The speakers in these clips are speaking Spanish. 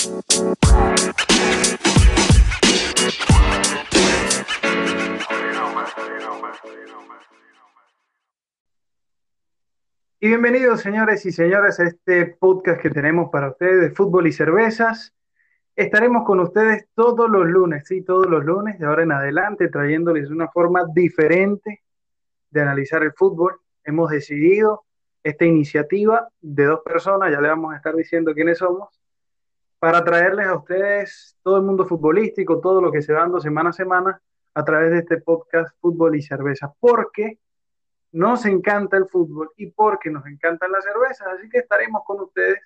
Y bienvenidos, señores y señoras, a este podcast que tenemos para ustedes de fútbol y cervezas. Estaremos con ustedes todos los lunes, sí, todos los lunes, de ahora en adelante, trayéndoles una forma diferente de analizar el fútbol. Hemos decidido esta iniciativa de dos personas, ya le vamos a estar diciendo quiénes somos, para traerles a ustedes todo el mundo futbolístico, todo lo que se va dando semana a semana a través de este podcast Fútbol y Cerveza. Porque nos encanta el fútbol y porque nos encantan las cervezas, así que estaremos con ustedes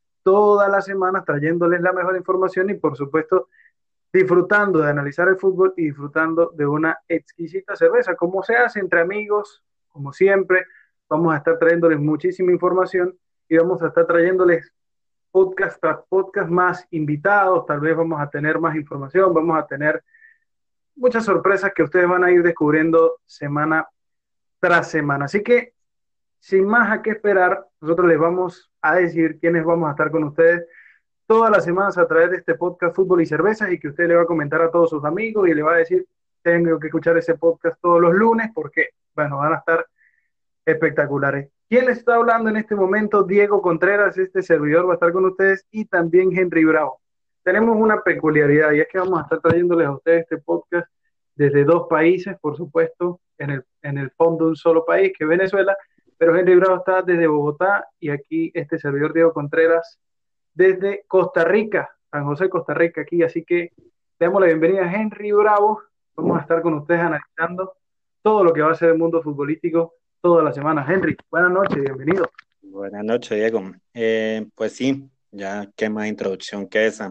todas las semanas trayéndoles la mejor información y por supuesto disfrutando de analizar el fútbol y disfrutando de una exquisita cerveza, como se hace entre amigos, como siempre. Vamos a estar trayéndoles muchísima información y vamos a estar trayéndoles podcast tras podcast, más invitados, tal vez vamos a tener más información, vamos a tener muchas sorpresas que ustedes van a ir descubriendo semana tras semana. Así que sin más a qué esperar, nosotros les vamos a decir quiénes vamos a estar con ustedes todas las semanas a través de este podcast Fútbol y Cervezas, y que usted le va a comentar a todos sus amigos y le va a decir, tengo que escuchar ese podcast todos los lunes porque, bueno, van a estar espectaculares. ¿Quién les está hablando en este momento? Diego Contreras, este servidor va a estar con ustedes, y también Henry Bravo. Tenemos una peculiaridad y es que vamos a estar trayéndoles a ustedes este podcast desde dos países, por supuesto, en el fondo un solo país, que es Venezuela, pero Henry Bravo está desde Bogotá y aquí este servidor Diego Contreras desde Costa Rica, San José, Costa Rica, aquí. Así que le damos la bienvenida a Henry Bravo. Vamos a estar con ustedes analizando todo lo que va a ser el mundo futbolístico toda la semana. Henry, buenas noches, bienvenido. Buenas noches, Diego. Pues sí, ya qué más introducción que esa.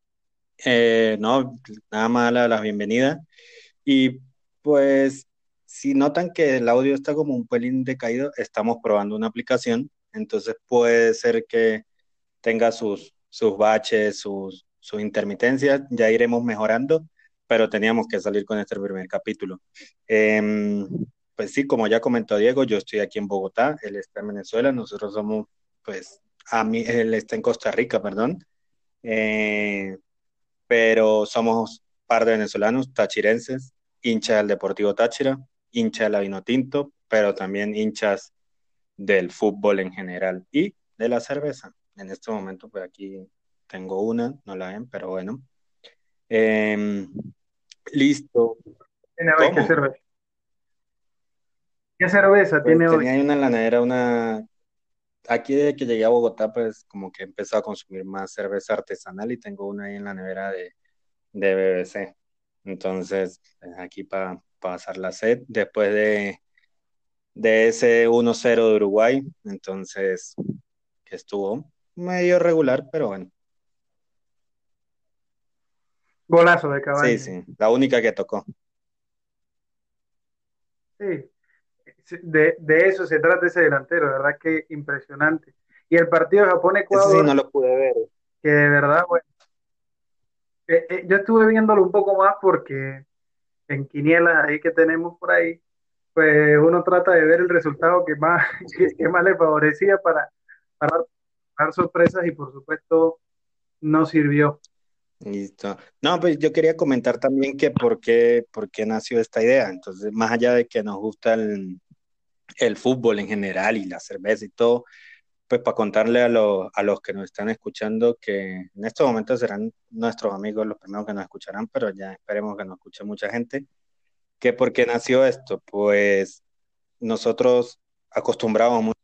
No, nada más las bienvenidas. Y pues, si notan que el audio está como un pelín decaído, estamos probando una aplicación, entonces puede ser que tenga sus baches, sus intermitencias, ya iremos mejorando, pero teníamos que salir con este primer capítulo. Pues sí, como ya comentó Diego, yo estoy aquí en Bogotá, él está en Venezuela, nosotros somos, pues, él está en Costa Rica, perdón, eh, pero somos par de venezolanos, tachirenses, hinchas del Deportivo Táchira, hinchas de la Vinotinto, pero también hinchas del fútbol en general y de la cerveza. En este momento, pues aquí tengo una, no la ven, pero bueno. Em, Listo. Tiene hoy, ¿qué ¿Cómo? cerveza? ¿Qué cerveza Pues tiene hoy? tenía ahí una en la nevera, aquí desde que llegué a Bogotá, pues como que he empezado a consumir más cerveza artesanal y tengo una ahí en la nevera de BBC. Entonces, pues, aquí para pasar la sed, después de ese 1-0 de Uruguay, entonces, que estuvo medio regular, pero bueno. Golazo de Sí, Cavani. sí, la única que tocó. Sí, de eso se trata ese delantero, de verdad que impresionante. Y el partido de Ese sí no Japón-Ecuador, lo pude ver. que de verdad, bueno, yo estuve viéndolo un poco más porque en quinielas ahí que tenemos por ahí, pues uno trata de ver el resultado que más, que más le favorecía para dar sorpresas, y por supuesto no sirvió. Listo. No, pues yo quería comentar también que por qué nació esta idea. Entonces, más allá de que nos gusta el fútbol en general y la cerveza y todo, pues para contarle a los que nos están escuchando que en estos momentos serán nuestros amigos los primeros que nos escucharán, pero ya esperemos que nos escuche mucha gente, que por qué nació esto. Pues nosotros acostumbramos mucho.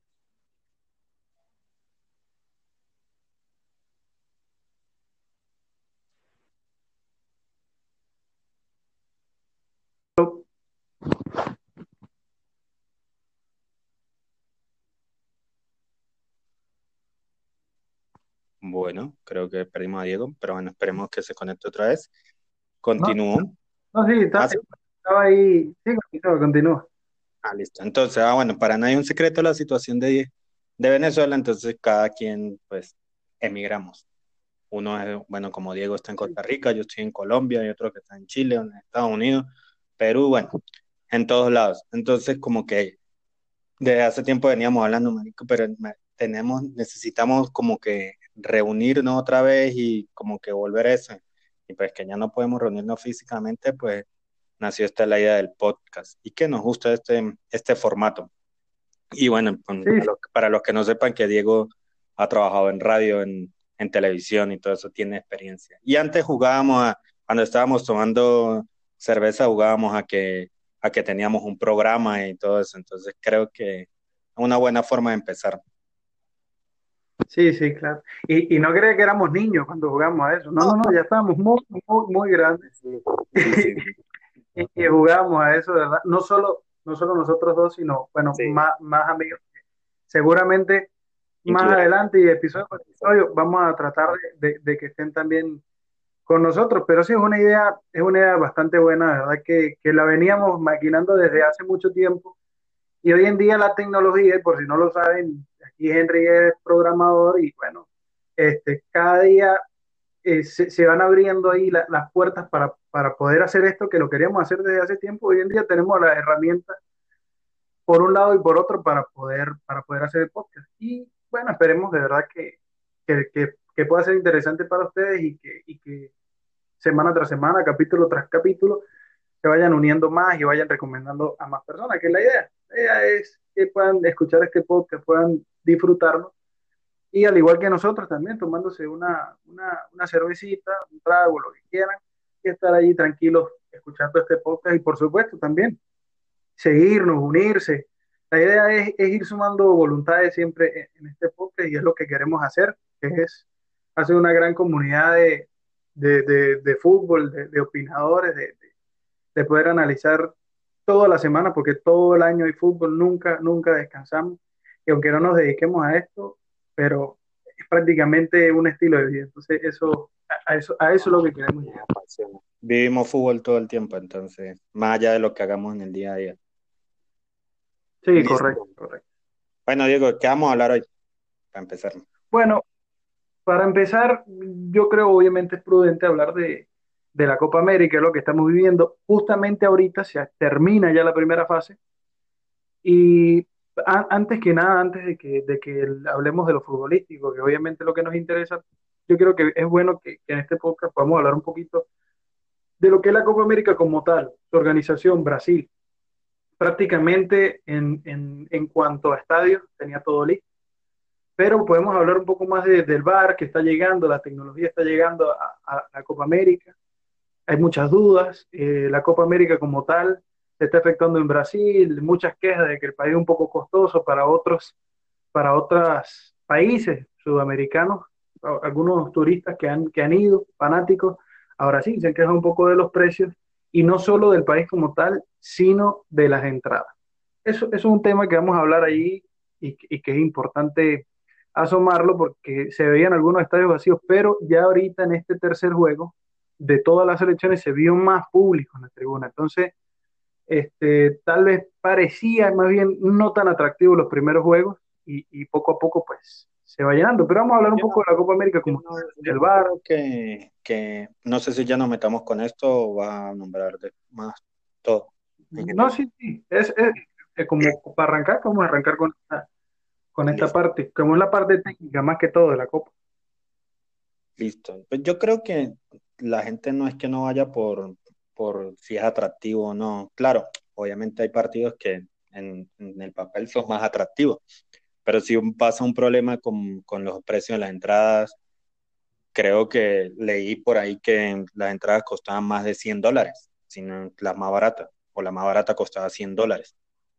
Bueno, creo que perdimos a Diego, pero bueno, esperemos que se conecte otra vez. No, Continúo. no, sí, Ah, sí. estaba ahí. Sí, continúa, continúa. Ah, listo. Entonces, bueno, para nadie es un secreto la situación de Venezuela, entonces cada quien, pues, emigramos. Uno es, bueno, como Diego está en Costa Rica, yo estoy en Colombia, y otro que está en Chile, en Estados Unidos, Perú, bueno, en todos lados. Entonces, como que desde hace tiempo veníamos hablando, marico, pero necesitamos como que reunirnos otra vez y como que volver a eso. Y pues que ya no podemos reunirnos físicamente, pues nació esta la idea del podcast y que nos gusta este formato. Y bueno, Sí, sí, para los que no sepan que Diego ha trabajado en radio, en televisión y todo eso, tiene experiencia. Y antes cuando estábamos tomando cerveza, jugábamos a que teníamos un programa y todo eso. Entonces creo que es una buena forma de empezar. sí, sí, claro. Y no creía que éramos niños cuando jugamos a eso. No, no, no, ya estábamos muy, muy, muy grandes. Sí, sí, sí, Y jugamos a eso, ¿verdad? No solo nosotros dos, sino, bueno, sí, más amigos. Seguramente más incluiré. adelante y episodio por episodio vamos a tratar de que estén también con nosotros, pero sí es una idea bastante buena, de verdad que la veníamos maquinando desde hace mucho tiempo y hoy en día la tecnología, y por si no lo saben, aquí Henry es programador y bueno, cada día se van abriendo ahí las puertas para poder hacer esto que lo queríamos hacer desde hace tiempo. Hoy en día tenemos las herramientas por un lado y por otro para poder hacer el podcast. Y bueno, esperemos de verdad que pueda ser interesante para ustedes y que semana tras semana, capítulo tras capítulo, se vayan uniendo más y vayan recomendando a más personas, que es la idea. La idea es que puedan escuchar este podcast, puedan disfrutarlo y al igual que nosotros también tomándose una cervecita, un trago, lo que quieran, y estar ahí tranquilos escuchando este podcast y por supuesto también seguirnos, unirse. La idea es ir sumando voluntades siempre en este podcast y es lo que queremos hacer, que es hacer una gran comunidad de fútbol, de opinadores, de poder analizar toda la semana, porque todo el año hay fútbol, nunca descansamos. Y aunque no nos dediquemos a esto, pero es prácticamente un estilo de vida. Entonces, a eso es lo que queremos Me llegar. apasiona. Vivimos fútbol todo el tiempo, entonces, más allá de lo que hagamos en el día a día. Sí, correcto, Listo. correcto. Bueno, Diego, ¿qué vamos a hablar hoy? Para empezar. Bueno, para empezar, yo creo obviamente es prudente hablar de la Copa América, es lo que estamos viviendo. Justamente ahorita se termina ya la primera fase y antes que nada, antes de que hablemos de lo futbolístico, que obviamente es lo que nos interesa, yo creo que es bueno que en este podcast podamos hablar un poquito de lo que es la Copa América como tal, su organización, Brasil. Prácticamente en cuanto a estadios tenía todo listo, pero podemos hablar un poco más del VAR que está llegando, la tecnología está llegando a la Copa América, hay muchas dudas, la Copa América como tal se está efectuando en Brasil, muchas quejas de que el país es un poco costoso para otros países sudamericanos, algunos turistas que han ido, fanáticos, a Brasil se quejan un poco de los precios y no solo del país como tal, sino de las entradas. Eso es un tema que vamos a hablar allí y que es importante asomarlo porque se veían algunos estadios vacíos, pero ya ahorita en este tercer juego de todas las selecciones se vio más público en la tribuna. Entonces, tal vez parecía más bien no tan atractivo los primeros juegos y poco a poco pues se va llenando. Pero vamos a hablar un Yo poco no, de la Copa América yo como no, yo el no VAR. creo no sé si ya nos metamos con esto o va a nombrar más todo en No, general. sí, sí, es como para arrancar, vamos a arrancar con esta Listo, parte, como es la parte técnica más que todo de la Copa. listo. Pues yo creo que la gente no es que no vaya por si es atractivo o no. Claro, obviamente hay partidos que en el papel son más atractivos, pero si pasa un problema con los precios de las entradas, creo que leí por ahí que las entradas costaban más de $100, sino las más baratas, o la más barata costaba $100.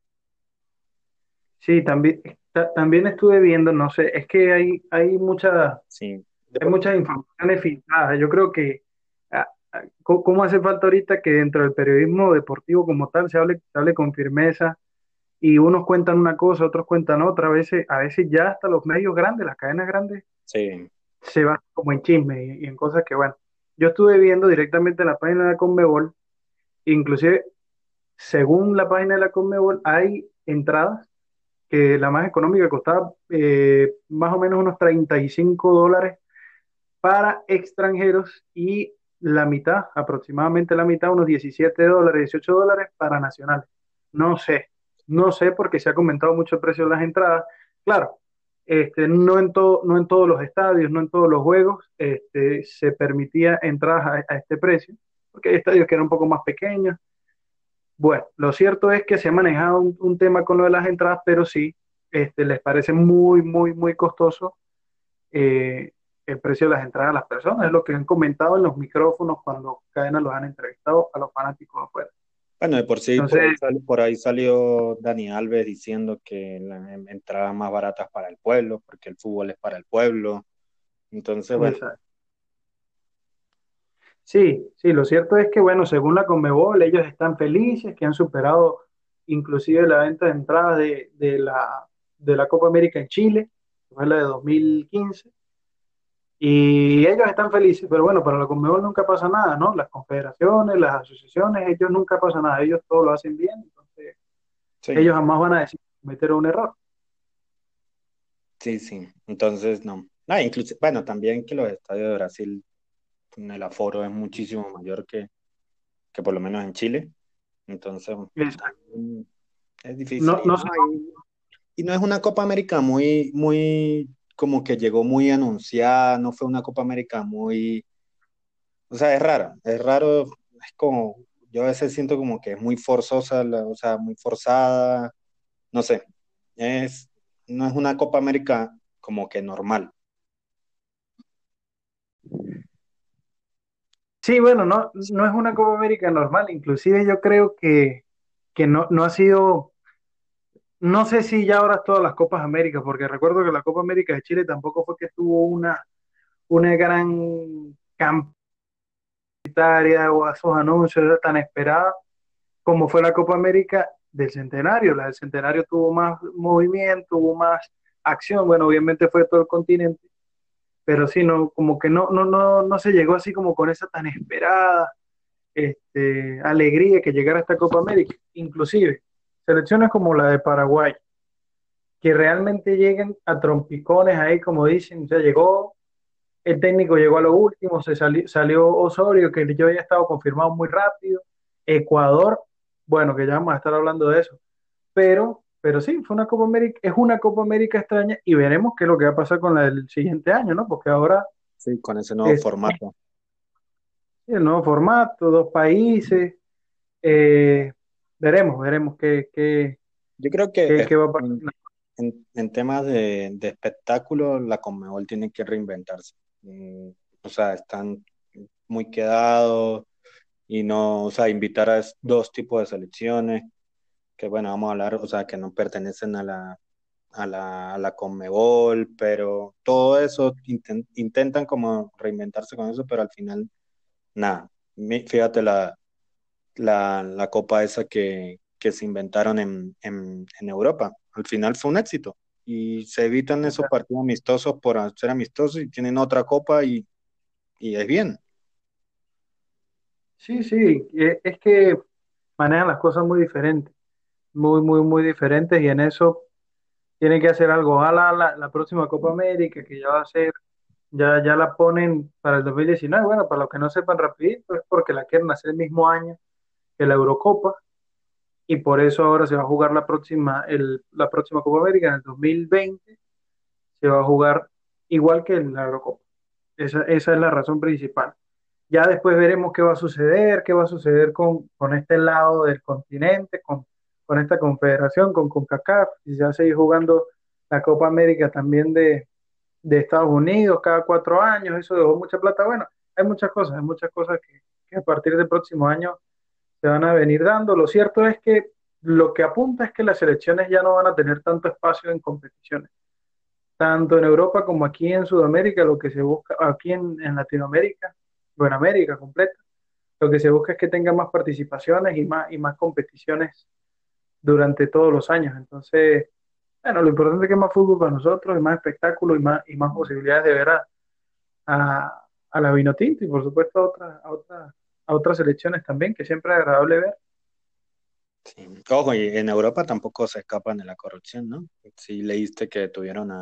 Sí, también, también estuve viendo, no sé, es que Sí, hay muchas informaciones filtradas. Yo creo que, ¿cómo hace falta ahorita que dentro del periodismo deportivo como tal se hable con firmeza y unos cuentan una cosa, otros cuentan otra? A veces ya hasta los medios grandes, las cadenas grandes, sí, se van como en chisme y en cosas que, bueno, yo estuve viendo directamente en la página de la Conmebol, inclusive según la página de la Conmebol, hay entradas que la más económica costaba más o menos unos $35 para extranjeros y la mitad, aproximadamente la mitad, unos $17, $18 para nacionales. No sé, no sé porque se ha comentado mucho el precio de las entradas. Claro, no en todos los estadios, no en todos los juegos, se permitía entradas a este precio, porque hay estadios que eran un poco más pequeños. Bueno, lo cierto es que se ha manejado un tema con lo de las entradas, pero sí, les parece muy, muy, muy costoso eh, el precio de las entradas a las personas. Es lo que han comentado en los micrófonos cuando Cadena los han entrevistado a los fanáticos afuera. Bueno, de por sí, Entonces, por ahí salió Dani Alves diciendo que las entradas más baratas para el pueblo, porque el fútbol es para el pueblo. Entonces, bueno, esa- sí, sí, lo cierto es que, bueno, según la Conmebol, ellos están felices, que han superado inclusive la venta de entradas de la Copa América en Chile, que fue la de 2015. Y ellos están felices, pero bueno, para la Conmebol nunca pasa nada, ¿no? Las confederaciones, las asociaciones, ellos nunca pasa nada, ellos todo lo hacen bien, entonces sí, ellos jamás van a decir cometer un error. sí, sí. Entonces, no. Ah, incluso, bueno, también que los estadios de Brasil, el aforo es muchísimo mayor que por lo menos en Chile. Entonces, Exacto. también es difícil. No, no sé, Y no es una Copa América muy, muy, como que llegó muy anunciada, no fue una Copa América muy, o sea, es raro, es como, yo a veces siento como que es muy forzosa, o sea, muy forzada, no sé, es, no es una Copa América como que normal. sí, bueno, no, no es una Copa América normal, inclusive yo creo que no, no ha sido, no sé si ya ahora todas las Copas Américas, porque recuerdo que la Copa América de Chile tampoco fue que tuvo una gran campaña o esos anuncios tan esperados como fue la Copa América del Centenario. La del Centenario tuvo más movimiento, hubo más acción, bueno, obviamente fue todo el continente, pero sí, no, como que no se llegó así como con esa tan esperada alegría que llegara esta Copa América. Inclusive, selecciones como la de Paraguay, que realmente lleguen a trompicones ahí, como dicen, o sea, llegó, el técnico llegó a lo último, salió Osorio, que yo había estado confirmado muy rápido, Ecuador, bueno, que ya vamos a estar hablando de eso, pero sí, fue una Copa América, es una Copa América extraña y veremos qué es lo que va a pasar con la del siguiente año, ¿no? Porque ahora Sí, con ese nuevo es formato. el nuevo formato, dos países, eh, veremos Yo creo que qué va a pasar. en temas de espectáculo, la Conmebol tiene que reinventarse. O sea, están muy quedados y no, o sea, invitar a dos tipos de selecciones que, bueno, vamos a hablar, o sea, que no pertenecen a la Conmebol, pero todo eso intentan como reinventarse con eso, pero al final, nada. Fíjate la copa esa que se inventaron en Europa. Al final fue un éxito y se evitan esos partidos amistosos por ser amistosos y tienen otra copa y es bien. Sí, sí, es que manejan las cosas muy diferentes, muy, muy, muy diferentes y en eso tienen que hacer algo. Ojalá la próxima Copa América, que ya va a ser, ya la ponen para el 2019. Bueno, para los que no sepan rapidito, es porque la quieren hacer el mismo año que la Eurocopa y por eso ahora se va a jugar la próxima Copa América en el 2020, se va a jugar igual que en la Eurocopa. Esa es la razón principal. Ya después veremos qué va a suceder con este lado del continente, con esta confederación, con CONCACAF, y se va a seguir jugando la Copa América también de Estados Unidos cada 4 años, eso dejó mucha plata. Bueno, hay muchas cosas que a partir del próximo año se van a venir dando. Lo cierto es que lo que apunta es que las selecciones ya no van a tener tanto espacio en competiciones, tanto en Europa como aquí en Sudamérica, lo que se busca, aquí en Latinoamérica, o en América completa, lo que se busca es que tengan más participaciones y más competiciones durante todos los años. Entonces, bueno, lo importante es que es más fútbol para nosotros, y más espectáculo y más posibilidades de ver a la Vinotinto y por supuesto a otras selecciones también, que siempre es agradable ver. Sí. Ojo, y en Europa tampoco se escapan de la corrupción, ¿no? Sí leíste que tuvieron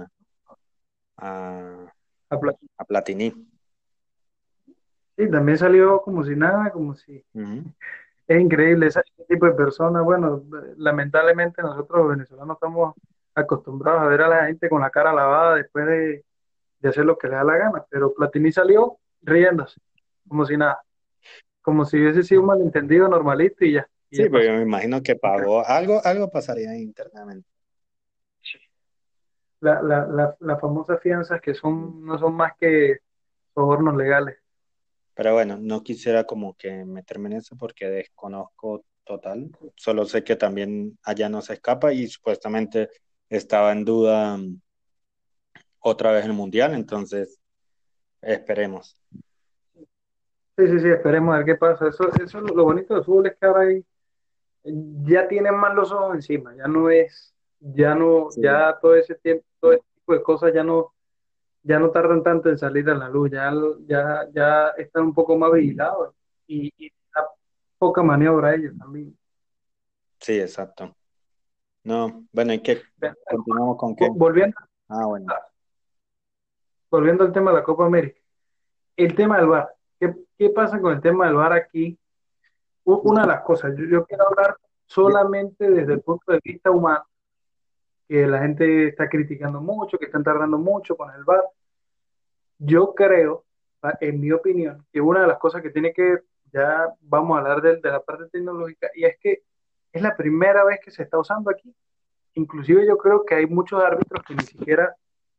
a, A Pla- a Platini. Sí, también salió como si nada, como si Ujú. es increíble ese tipo de personas. Bueno, lamentablemente nosotros los venezolanos estamos acostumbrados a ver a la gente con la cara lavada después de hacer lo que le da la gana, pero Platini salió riéndose, como si nada, como si hubiese sido un malentendido normalito y Sí, ya pero pasó. me imagino que pagó algo, algo pasaría internamente. Las famosas fianzas que son, no son más que sobornos legales. Pero bueno, no quisiera como que meterme en eso porque desconozco total. Solo sé que también allá no se escapa y supuestamente estaba en duda otra vez el mundial, entonces esperemos. Sí, sí, sí, esperemos a ver qué pasa. Eso lo bonito del fútbol es que ahora ya tienen más los ojos encima, ya no es, ya no, Sí, ya todo ese tiempo, todo ese tipo de cosas ya no tardan tanto en salir a la luz, ya están un poco más vigilados y da poca maniobra a ellos también. sí, exacto. No, bueno, ¿y qué? ¿Continuamos con qué? Volviendo, Ah, bueno. volviendo al tema de la Copa América, el tema del VAR, ¿qué pasa con el tema del VAR aquí? Una de las cosas, yo quiero hablar solamente desde el punto de vista humano, que la gente está criticando mucho, que están tardando mucho con el VAR. Yo creo, en mi opinión, que una de las cosas que tiene que, ya vamos a hablar de la parte tecnológica, y es que es la primera vez que se está usando aquí. Inclusive yo creo que hay muchos árbitros que ni siquiera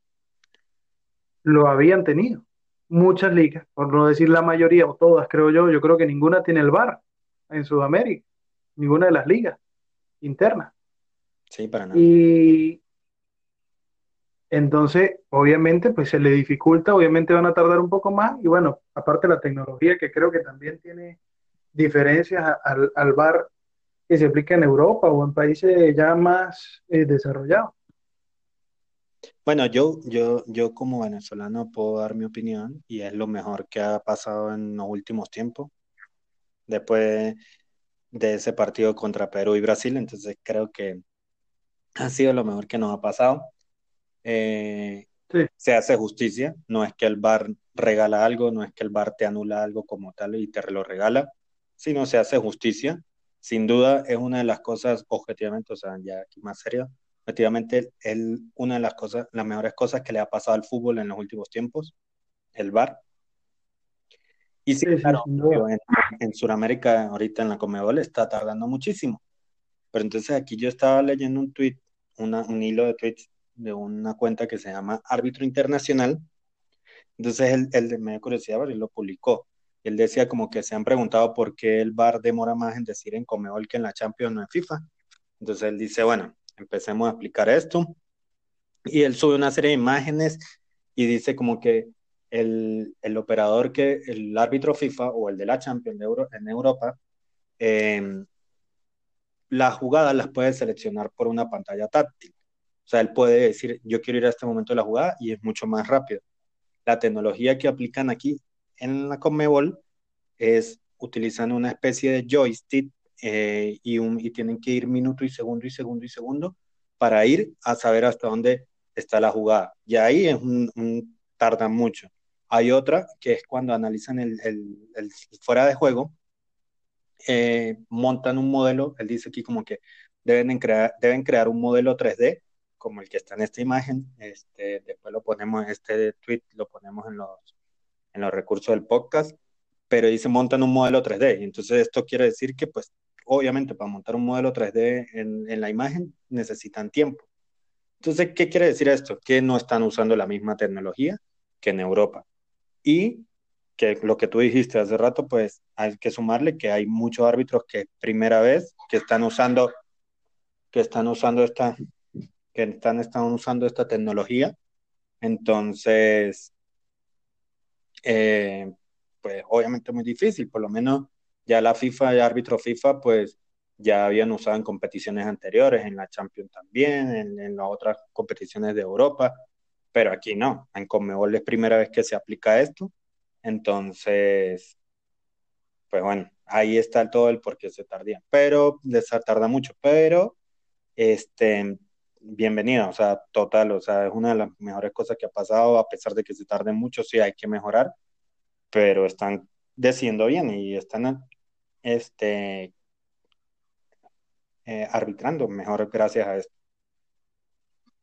lo habían tenido. Muchas ligas, por no decir la mayoría o todas, creo yo creo que ninguna tiene el VAR en Sudamérica, ninguna de las ligas internas. Sí, para nada. Y entonces, obviamente, pues se le dificulta, obviamente van a tardar un poco más, y bueno, aparte la tecnología que creo que también tiene diferencias al VAR que se aplica en Europa o en países ya más desarrollados. Bueno, yo como venezolano puedo dar mi opinión y es lo mejor que ha pasado en los últimos tiempos, después de ese partido contra Perú y Brasil, entonces creo que ha sido lo mejor que nos ha pasado. Eh, Sí, Se hace justicia, no es que el VAR regala algo, no es que el VAR te anula algo como tal y te lo regala, sino se hace justicia. Sin duda es una de las cosas, objetivamente, o sea, ya aquí más serio, objetivamente es una de las cosas, las mejores cosas que le ha pasado al fútbol en los últimos tiempos, el VAR. Y sí, sí, sí, claro, sin duda. obvio, en Sudamérica, ahorita en la Conmebol, está tardando muchísimo. Pero entonces aquí yo estaba leyendo un tweet, un hilo de tweets de una cuenta que se llama Árbitro Internacional. Entonces me dio curiosidad, pero él lo publicó. Él decía como que se han preguntado por qué el VAR demora más en decir en Conmebol que en la Champions o en FIFA. Entonces él dice, bueno, empecemos a explicar esto. Y él sube una serie de imágenes y dice como que el operador que, el árbitro FIFA o el de la Champions en Europa, eh, las jugadas las puede seleccionar por una pantalla táctil. O sea, él puede decir, yo quiero ir a este momento de la jugada y es mucho más rápido. La tecnología que aplican aquí en la Conmebol es utilizando una especie de joystick y tienen que ir minuto y segundo y segundo y segundo para ir a saber hasta dónde está la jugada. Y ahí es tardan mucho. Hay otra que es cuando analizan el fuera de juego, montan un modelo, él dice aquí como que deben crear un modelo 3D como el que está en esta imagen, después lo ponemos, este tweet lo ponemos en los recursos del podcast, pero dice montan un modelo 3D, y entonces esto quiere decir que pues obviamente para montar un modelo 3D en la imagen necesitan tiempo. Entonces, ¿qué quiere decir esto? Que no están usando la misma tecnología que en Europa. Y que lo que tú dijiste hace rato, pues hay que sumarle que hay muchos árbitros que es primera vez que están usando están usando esta tecnología. Entonces, eh, pues obviamente muy difícil, por lo menos ya la FIFA, el árbitro FIFA, pues ya habían usado en competiciones anteriores, en la Champions también, en las otras competiciones de Europa, pero aquí no, en Conmebol es primera vez que se aplica esto, entonces pues bueno, ahí está todo el por qué se tardía, pero se tarda mucho, pero este, bienvenido, o sea, total, o sea, es una de las mejores cosas que ha pasado, a pesar de que se tarde mucho, sí hay que mejorar, pero están decidiendo bien y están este, arbitrando mejor gracias a esto.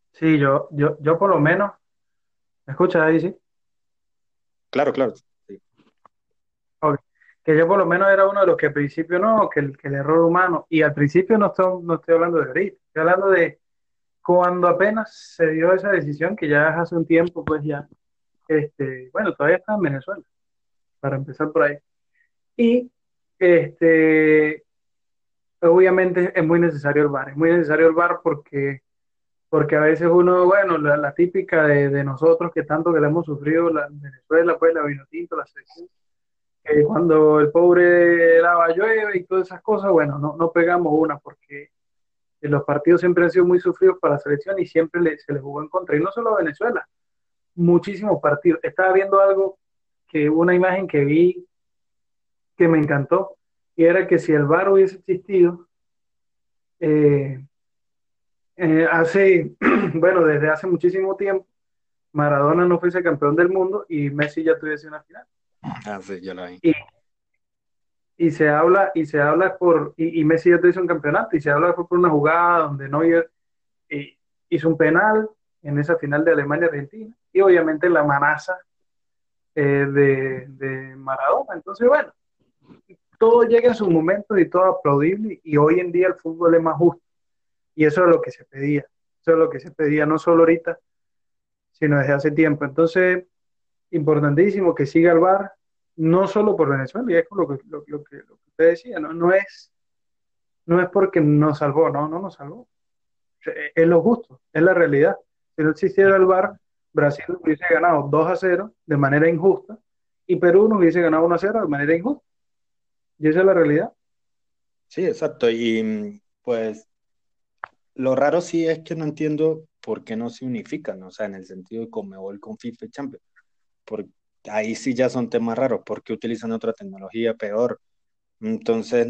Sí, yo por lo menos, ¿me escuchas ahí, sí? Claro, claro. Sí. Ok. Que yo por lo menos era uno de los que al principio no, que el error humano, y al principio no estoy hablando de ahorita, estoy hablando de cuando apenas se dio esa decisión, que ya hace un tiempo, pues ya, bueno, todavía está en Venezuela, para empezar por ahí. Y este, obviamente es muy necesario el VAR, es muy necesario el VAR porque a veces uno, bueno, la típica de nosotros que tanto que le hemos sufrido, la Venezuela, pues la Vinotinto, la selección, que cuando el pobre lava llueve y todas esas cosas, bueno, no pegamos una porque los partidos siempre han sido muy sufridos para la selección y siempre se le jugó en contra. Y no solo a Venezuela, muchísimos partidos. Estaba viendo algo, una imagen que vi que me encantó, y era que si el VAR hubiese existido, eh, bueno, desde hace muchísimo tiempo, Maradona no fuese campeón del mundo y Messi ya tuviese una final. Ah, sí, yo lo vi. Y, y Messi ya tuviese un campeonato, y se habla fue por una jugada donde Neuer eh, hizo un penal en esa final de Alemania-Argentina, y obviamente la manaza de Maradona. Entonces, bueno, todo llega en sus momentos y todo aplaudible, y hoy en día el fútbol es más justo, y eso es lo que se pedía, eso es lo que se pedía no solo ahorita, sino desde hace tiempo. Entonces, importantísimo que siga el VAR, no solo por Venezuela, y es lo que usted decía, no es porque nos salvó, no nos salvó, es lo justo, es la realidad. Si no existiera el VAR, Brasil hubiese ganado 2-0 de manera injusta, y Perú no hubiese ganado 1-0 de manera injusta, y esa es la realidad. Sí, exacto. Y pues lo raro sí es que no entiendo por qué no se unifican, o sea, en el sentido de Conmebol con FIFA y Champions. Porque ahí sí ya son temas raros, porque utilizan otra tecnología peor. Entonces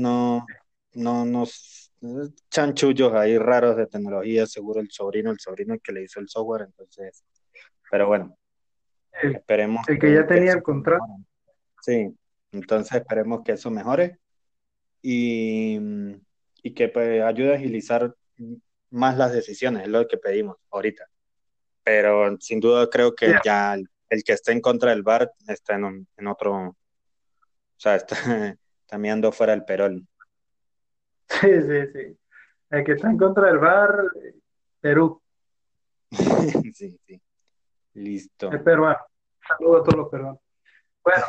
chanchullos ahí raros de tecnología, seguro el sobrino el que le hizo el software, entonces, pero bueno, El, esperemos el que que, ya que tenía eso el contrato. mejore. Sí, entonces esperemos que eso mejore y, y que pues, ayude a agilizar más las decisiones, es lo que pedimos ahorita. Pero sin duda creo Sí, que ya el que esté en contra del VAR está en otro, o sea, está, está mirando fuera del perol. sí, sí, sí. El que está en contra del VAR, Perú, Sí, sí, es listo. peruano. Saludos a todos los peruanos. Bueno,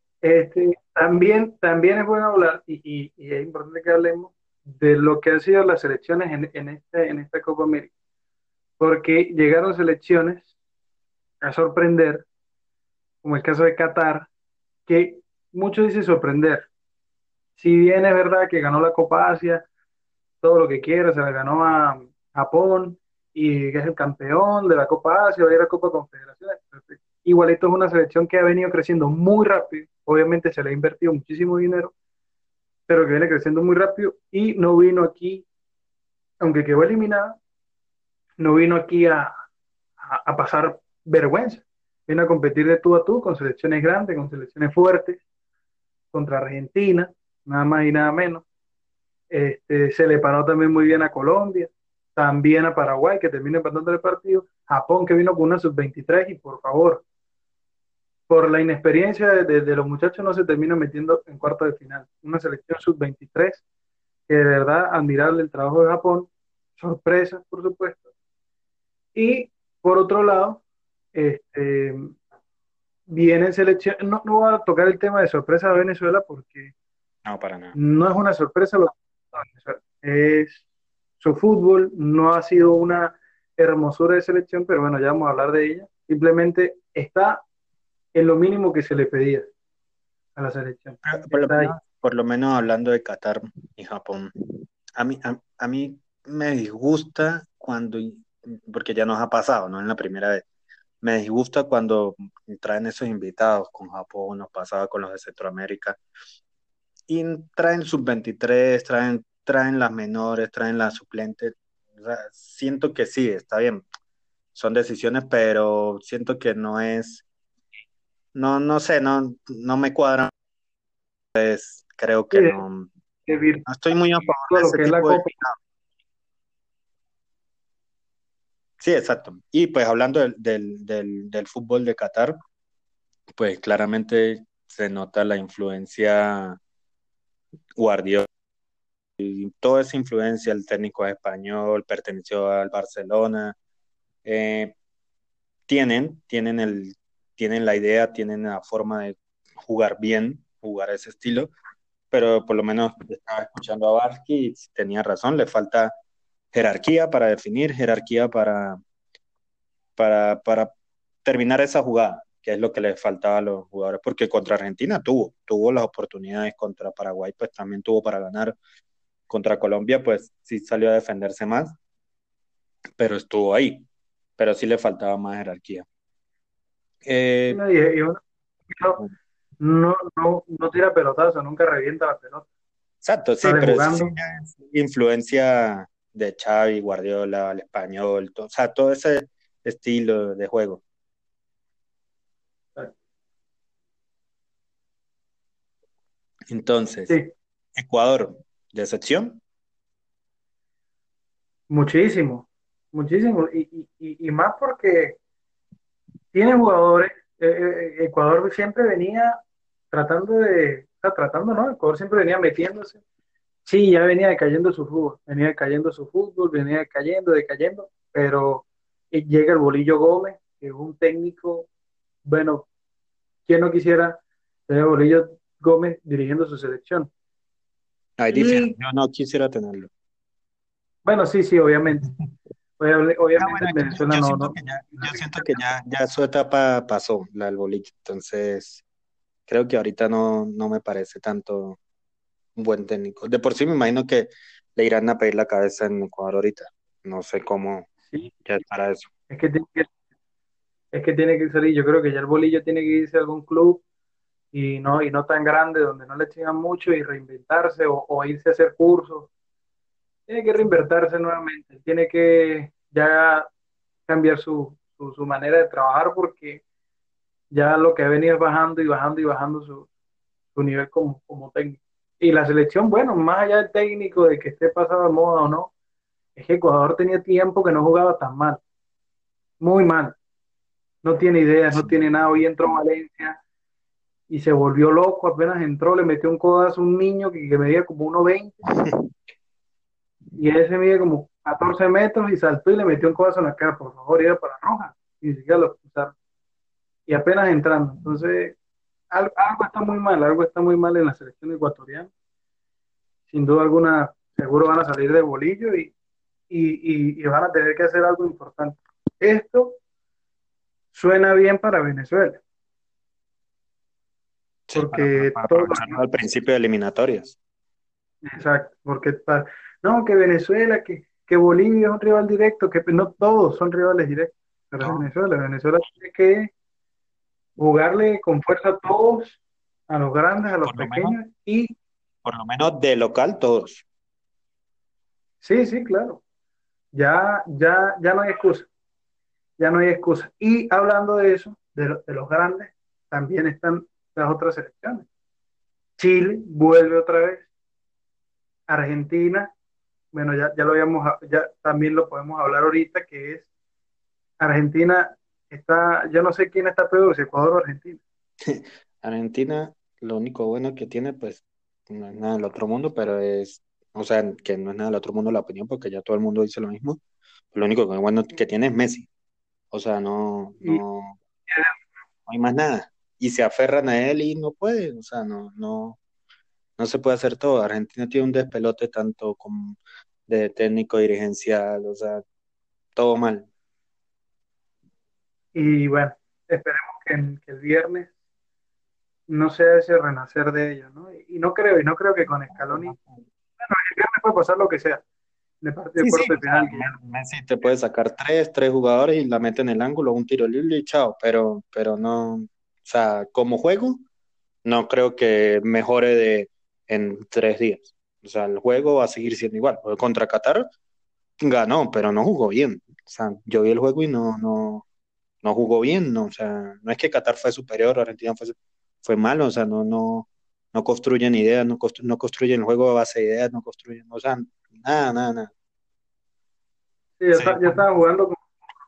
también es bueno hablar, y es importante que hablemos de lo que han sido las selecciones en esta Copa América, porque llegaron selecciones a sorprender, como el caso de Qatar, que mucho dice sorprender. Si bien es verdad que ganó la Copa Asia, todo lo que quiera, se la ganó a Japón, y que es el campeón de la Copa Asia, va a ir a Copa Confederaciones. Perfecto. Igualito es una selección que ha venido creciendo muy rápido, obviamente se le ha invertido muchísimo dinero, pero que viene creciendo muy rápido y no vino aquí, aunque quedó eliminada, no vino aquí a pasar vergüenza. Vino a competir de tú a tú con selecciones grandes, con selecciones fuertes, contra Argentina, nada más y nada menos. Se le paró también muy bien a Colombia, también a Paraguay, que termina empatando el partido, Japón, que vino con una sub-23, y por favor, por la inexperiencia de los muchachos, no se termina metiendo en cuarto de final. Una selección sub-23, que de verdad admirable el trabajo de Japón, sorpresas, por supuesto. Y por otro lado, este, viene selección, no voy a tocar el tema de sorpresa de Venezuela porque No, para nada. no es una sorpresa lo que pasa en Venezuela. Es su fútbol, no ha sido una hermosura de selección, pero bueno, ya vamos a hablar de ella. Simplemente está en lo mínimo que se le pedía a la selección. Por lo Está ahí. menos, por lo menos hablando de Qatar y Japón, a mí me disgusta cuando, porque ya nos ha pasado, ¿no? En la primera vez, me disgusta cuando traen esos invitados con Japón, nos pasaba con los de Centroamérica, y traen sub-23 traen las menores, traen las suplentes. O sea, siento que sí, está bien, son decisiones, pero siento que no es, no sé, no me cuadra, creo Y que de, no. de virtud No estoy muy a favor a de lo ese que es la tipo de Copa. invitados. Sí, exacto. Y pues hablando del fútbol de Qatar, pues claramente se nota la influencia Guardiola y toda esa influencia, el técnico es español, perteneció al Barcelona, eh, tienen la idea, tienen la forma de jugar bien, jugar ese estilo, pero por lo menos estaba escuchando a Barsky y tenía razón, le falta jerarquía para definir, jerarquía para terminar esa jugada, que es lo que les faltaba a los jugadores, porque contra Argentina tuvo las oportunidades, contra Paraguay pues también tuvo para ganar, contra Colombia pues sí salió a defenderse más, pero estuvo ahí, pero sí le faltaba más jerarquía. Eh, ¿no? Y uno no tira pelotazo, nunca revienta la pelota, exacto, sí, sale pero eso sí jugando. ya es influencia de Xavi, Guardiola, el español, o sea, todo ese estilo de juego. Entonces, Sí, Ecuador, decepción. muchísimo, muchísimo. Y más porque tiene jugadores, Ecuador siempre venía tratando, ¿no? Ecuador siempre venía metiéndose. Sí, ya venía decayendo su fútbol, venía decayendo su fútbol, venía decayendo, pero llega el Bolillo Gómez, que es un técnico, bueno, ¿quién no quisiera tener a Bolillo Gómez dirigiendo su selección? Ahí difiero, Y yo no quisiera tenerlo. bueno, sí, sí, obviamente. Pero Obviamente bueno, en Venezuela no, no. yo siento que ya su etapa pasó, la del boliche. Entonces, creo que ahorita no me parece tanto un buen técnico. De por sí me imagino que le irán a pedir la cabeza en Ecuador ahorita. No sé cómo Sí, ya estará eso. es que, es que tiene que salir. Yo creo que ya el Bolillo tiene que irse a algún club y no tan grande, donde no le exijan mucho y reinventarse o irse a hacer cursos. Tiene que reinventarse nuevamente. Tiene que ya cambiar su manera de trabajar porque ya lo que ha venido es bajando y bajando y bajando su nivel como técnico. Y la selección, bueno, más allá del técnico, de que esté pasado de moda o no, es que Ecuador tenía tiempo que no jugaba tan mal, muy mal. No tiene ideas, no Sí. tiene nada. Hoy entró Valencia y se volvió loco, apenas entró, le metió un codazo a un niño que medía como 1,20 y ese mide como 14 metros y saltó y le metió un codazo en la cara, por favor, era para roja. Y ni siquiera lo expulsaron. Y apenas entrando. Entonces, algo está muy mal, algo está muy mal en la selección ecuatoriana. Sin duda alguna, seguro van a salir de bolillo y van a tener que hacer algo importante. Esto suena bien para Venezuela, Sí, porque para todos aprovecharlo al principio de eliminatorias. exacto, no, que Venezuela, que Bolivia es un rival directo, que no todos son rivales directos, pero es No, Venezuela. Venezuela tiene que jugarle con fuerza a todos, a los grandes, a los por lo menos, pequeños, y por lo menos de local todos. sí, sí, claro, ya no hay excusa, ya no hay excusa. Y hablando de eso, de los grandes, también están las otras selecciones. Chile vuelve otra vez, Argentina, bueno, ya lo habíamos, ya también lo podemos hablar ahorita, que es Argentina está, yo no sé quién está peor, si Ecuador o Argentina. Argentina, lo único bueno que tiene, pues, no es nada del otro mundo, pero es, o sea, que no es nada del otro mundo la opinión, porque ya todo el mundo dice lo mismo. Lo único que bueno que tiene es Messi. O sea, Y no hay más nada. Y se aferran a él y no pueden, o sea, no se puede hacer todo. Argentina tiene un despelote tanto como de técnico, dirigencial, o sea, todo mal. y bueno, esperemos que el viernes no sea ese renacer de ellos, ¿no? Y no creo que con Scaloni, bueno, el viernes puede pasar lo que sea, de parte de Sí, sí, cuarto de o sea, final, que ya Messi te puede sacar tres jugadores y la mete en el ángulo, un tiro libre y chao, pero no, o sea, como juego, no creo que mejore en 3 días. O sea, el juego va a seguir siendo igual. Contra Qatar ganó, pero no jugó bien. O sea, yo vi el juego y no jugó bien, no, o sea, no es que Qatar fue superior, Argentina fue malo, o sea, no construyen ideas, no construyen el juego a base de ideas, no construyen, o sea, nada. sí, Se dio ya cuenta. estaban jugando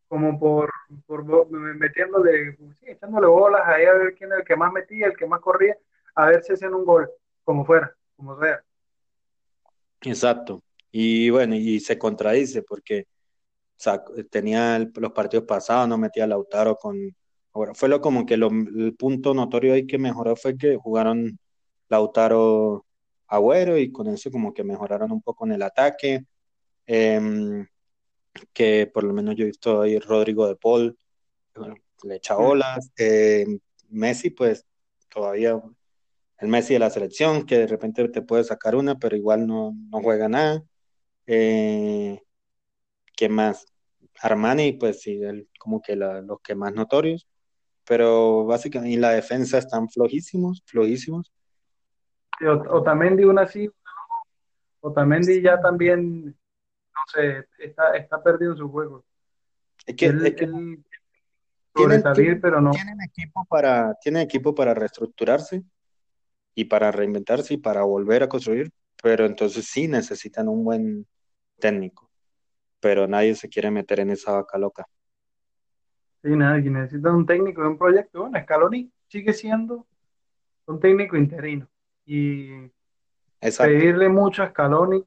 como metiéndole, sí, echándole bolas ahí a ver quién es el que más metía, el que más corría, a ver si hacían un gol, como fuera, como sea. Exacto. Y bueno, y se contradice porque tenía los partidos pasados, no metía a Lautaro con... Ahora, fue como que el punto notorio ahí que mejoró fue que jugaron Lautaro Agüero y con eso como que mejoraron un poco en el ataque. Em, que por lo menos yo he visto ahí Rodrigo de Paul, bueno, le echa Mm. olas. Messi, pues todavía el Messi de la selección, que de repente te puede sacar una, pero igual no juega nada. Eh, ¿Qué más? Armani, pues sí, como que los que más notorios, pero básicamente, y la defensa están flojísimos, flojísimos. Sí, Otamendi una sí, Otamendi ya también, no sé, está perdido en su juego. Es que Él tienen, sobresalir, tienen, pero no. tienen equipo para reestructurarse y para reinventarse y para volver a construir, pero entonces sí necesitan un buen técnico, pero nadie se quiere meter en esa vaca loca. Sí, nada, que necesita un técnico de un proyecto. Bueno, Scaloni sigue siendo un técnico interino. Y Exacto. pedirle mucho a Scaloni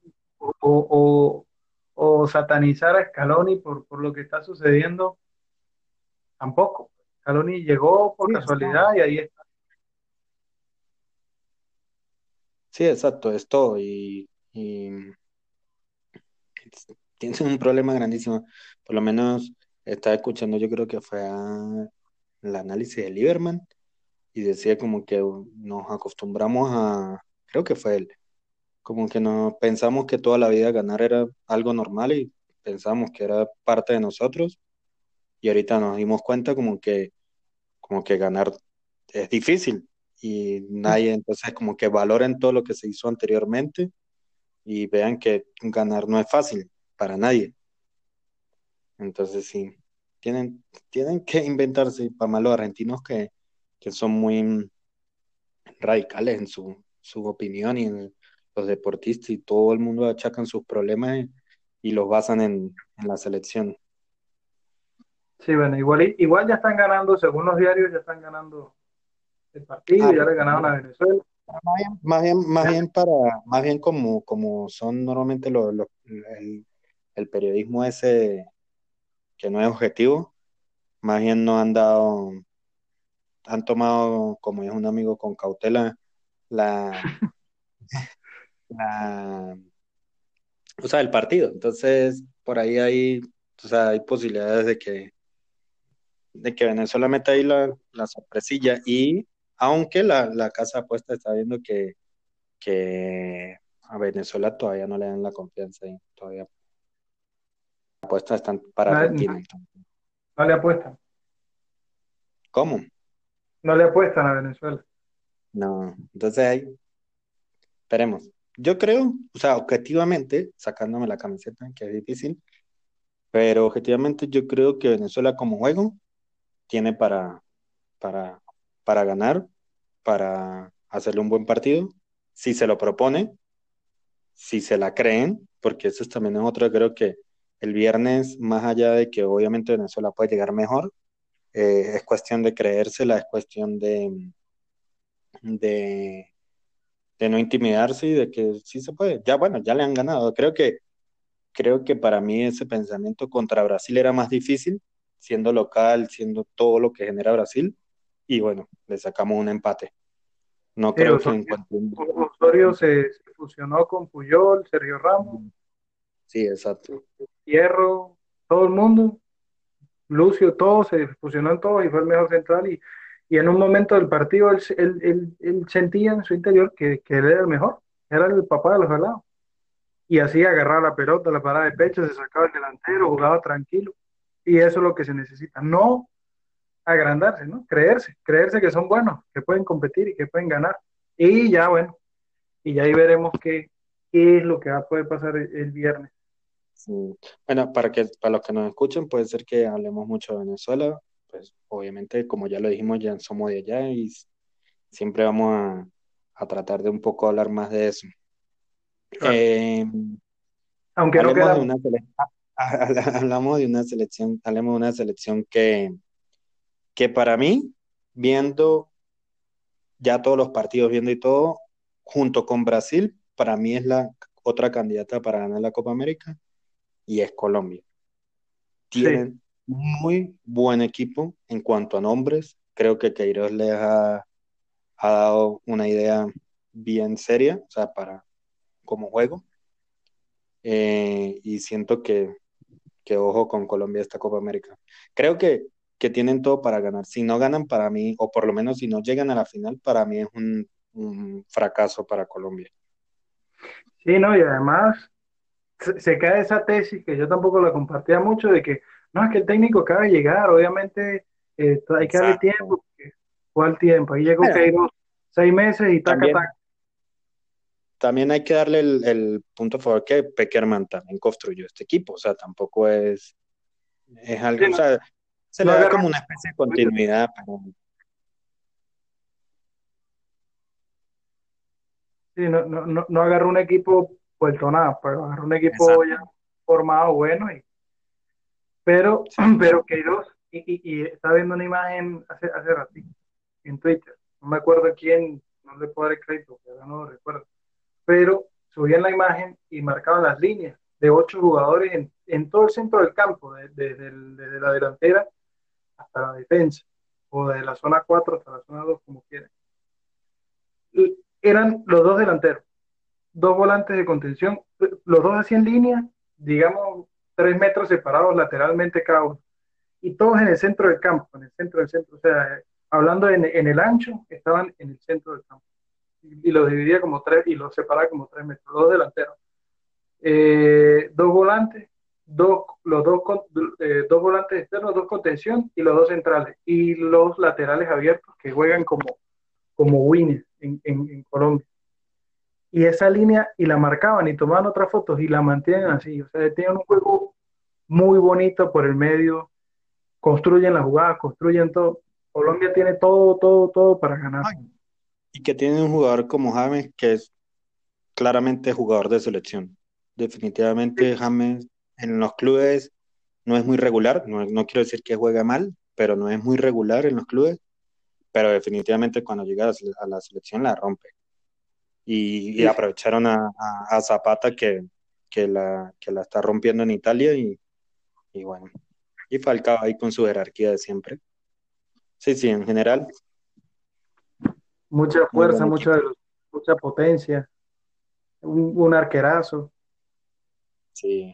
o satanizar a Scaloni por lo que está sucediendo, tampoco. Scaloni llegó por Sí, está. casualidad y ahí está. Sí, exacto, es todo. Y tienes un problema grandísimo. Por lo menos estaba escuchando, yo creo que fue el análisis de Lieberman y decía como que nos acostumbramos creo que fue él, como que no pensamos que toda la vida ganar era algo normal y pensamos que era parte de nosotros y ahorita nos dimos cuenta como que ganar es difícil y nadie entonces como que valoren todo lo que se hizo anteriormente y vean que ganar no es fácil para nadie. Entonces sí, tienen que inventarse para más los argentinos que son muy radicales en su opinión y en los deportistas y todo el mundo achacan sus problemas y los basan en la selección. Sí, bueno, igual ya están ganando, según los diarios, ya están ganando el partido, ya Pues le ganaron a Venezuela. más bien como son normalmente el periodismo ese que no es objetivo, más bien no han tomado, como es un amigo, con cautela la, la, o sea, el partido. Entonces, por ahí o sea, hay posibilidades de que Venezuela meta ahí la sorpresilla. Y aunque la casa de apuesta está viendo que a Venezuela todavía no le dan la confianza y todavía apuestas están para Nadie- Argentina. Entonces, no le apuestan, ¿cómo? no le apuestan a Venezuela. No. Entonces ahí, esperemos. Yo creo, o sea, objetivamente, sacándome la camiseta, que es difícil, pero objetivamente yo creo que Venezuela como juego tiene para, para ganar, para hacerle un buen partido, si se lo propone, si se la creen, porque eso también es otro, creo que el viernes, más allá de que obviamente Venezuela puede llegar mejor, es cuestión de creérsela, es cuestión de, de no intimidarse y de que sí se puede. Ya bueno, ya le han ganado. Creo que para mí ese pensamiento contra Brasil era más difícil, siendo local, siendo todo lo que genera Brasil, y bueno, le sacamos un empate. No Sí, creo que encuentre Osorio se fusionó con Puyol, Sergio Ramos, Sí, exacto. Hierro, todo el mundo, Lucio, todo se fusionó en todo y fue el mejor central. Y en un momento del partido él sentía en su interior que él era el mejor, era el papá de los alados. Y así agarraba la pelota, la parada de pecho, se sacaba el delantero, jugaba tranquilo. Y eso es lo que se necesita. No agrandarse, ¿no? Creerse que son buenos, que pueden competir y que pueden ganar. Y ya, bueno, y ya ahí veremos qué es lo que va a poder pasar el viernes. Sí. Bueno, para los que nos escuchen, puede ser que hablemos mucho de Venezuela, pues obviamente, como ya lo dijimos, ya somos de allá y siempre vamos a tratar de un poco hablar más de eso. Claro. Eh, Aunque no hablemos de queramos. una selección. hablamos de una selección, hablemos de una selección que para mí, viendo ya todos los partidos, viendo y todo, junto con Brasil, para mí es la otra candidata para ganar la Copa América y es Colombia. Sí, Tienen muy buen equipo en cuanto a nombres. Creo que Queiroz ha dado una idea bien seria, o sea, para como juego. Y siento que ojo con Colombia esta Copa América. Creo que tienen todo para ganar. Si no ganan para mí, o por lo menos si no llegan a la final, para mí es un fracaso para Colombia. sí, ¿no? Y además se cae esa tesis que yo tampoco la compartía mucho de que no, es que el técnico acaba de llegar, obviamente hay que darle Exacto. tiempo. ¿Cuál tiempo? Ahí llegó Bueno, Queiroz 6 meses y taca, taca. también, también hay que darle el punto a favor que Peckerman también construyó este equipo. O sea, tampoco es algo, Sí, o no, sea, se no le da agarró, como una especie de continuidad, pero sí, no agarró un equipo puesto nada, pero agarró un equipo ya exacto. formado, bueno, pero, Sí. pero Queiroz, y estaba viendo una imagen hace ratito en Twitter, no me acuerdo quién, no le puedo dar el crédito, porque ahora no lo recuerdo, pero subían la imagen y marcaban las líneas de 8 jugadores en todo el centro del campo, desde la delantera hasta la defensa, o de la zona 4 hasta la zona 2 como quieran. Y eran los dos delanteros, dos volantes de contención, los dos hacían línea, digamos, 3 metros separados lateralmente cada uno, y todos en el centro del campo, en el centro del centro, o sea, hablando en el ancho, estaban en el centro del campo, y los dividía como tres, y los separaba como 3 metros, los dos delanteros. Dos volantes, dos volantes externos, dos contención y los dos centrales. Y los laterales abiertos que juegan como wings en Colombia. Y esa línea, y la marcaban y tomaban otras fotos y la mantienen así. O sea, tienen un juego muy bonito por el medio, construyen las jugadas, construyen todo. Colombia tiene todo, todo, todo para ganar. Ay, y que tiene un jugador como James que es claramente jugador de selección. Definitivamente James en los clubes no es muy regular, no quiero decir que juega mal, pero no es muy regular en los clubes, pero definitivamente cuando llega a la selección la rompe. Y Sí, sí. aprovecharon a Zapata que la está rompiendo en Italia y bueno, y Falcao ahí con su jerarquía de siempre. Sí, sí, en general, Mucha muy buen fuerza, equipo. mucha potencia, un arquerazo. Sí,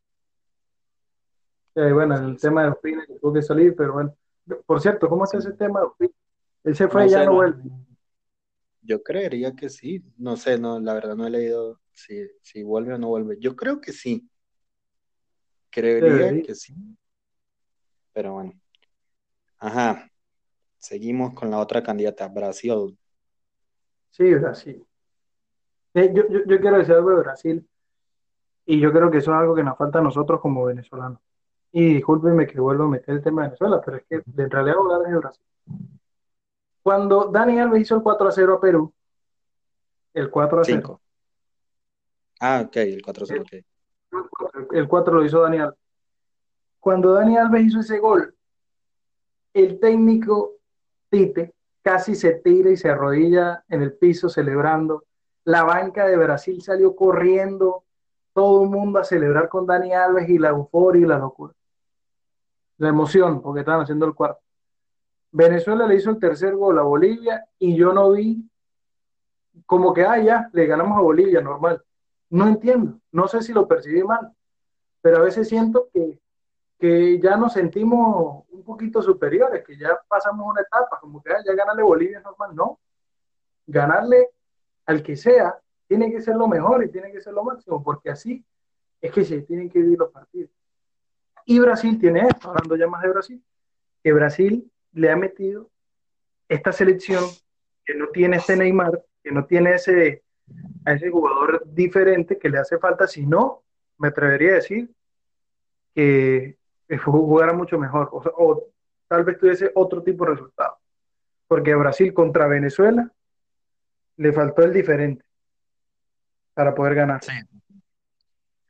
Bueno, sí, el sí. tema de Ospina que tuvo que salir, pero bueno. Por cierto, ¿cómo está Sí. ese tema de Ospina? Él se fue No y ya sé, no no, vuelve. yo creería que sí. No sé, no, la verdad no he leído si vuelve o no vuelve. Yo creo que sí, creería Debería. que sí, pero bueno. Ajá, seguimos con la otra candidata, Brasil. Sí, Brasil. Yo quiero decir algo de Brasil y yo creo que eso es algo que nos falta a nosotros como venezolanos. Y discúlpeme que vuelvo a meter el tema de Venezuela, pero es que en realidad voy a hablar de Brasil. Cuando Dani Alves hizo el 4-0 a Perú, el 4-0, 5. Ah, ok, el 4-0, el, ok. el 4 lo hizo Dani Alves. Cuando Dani Alves hizo ese gol, el técnico Tite casi se tira y se arrodilla en el piso celebrando. La banca de Brasil salió corriendo, todo el mundo a celebrar con Dani Alves y la euforia y la locura, la emoción, porque estaban haciendo el cuarto. Venezuela le hizo el tercer gol a Bolivia y yo no vi como que, ya, le ganamos a Bolivia, normal. No entiendo, no sé si lo percibí mal, pero a veces siento que ya nos sentimos un poquito superiores, que ya pasamos una etapa, como que ya ganarle a Bolivia es normal. No, ganarle al que sea tiene que ser lo mejor y tiene que ser lo máximo, porque así es que se tienen que vivir los partidos. Y Brasil tiene esto, hablando ya más de Brasil, que Brasil le ha metido esta selección que no tiene este Neymar, que no tiene a ese jugador diferente que le hace falta, si no, me atrevería a decir que jugara mucho mejor, o tal vez tuviese otro tipo de resultado, porque a Brasil contra Venezuela le faltó el diferente para poder ganar. Sí.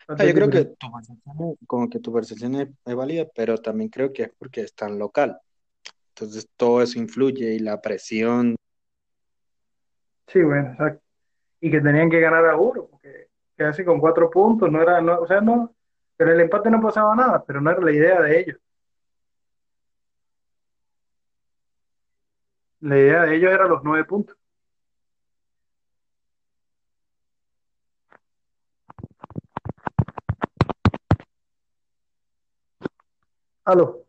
Yo Atlético creo que Mineiro. tu percepción, como que tu percepción es válida, pero también creo que es porque es tan local. Entonces todo eso influye y la presión. Sí, bueno, exacto. Y que tenían que ganar a juro, porque quedarse con 4 puntos no era, no, o sea, no, pero el empate no pasaba nada, pero no era la idea de ellos. La idea de ellos era los 9 puntos. Aló,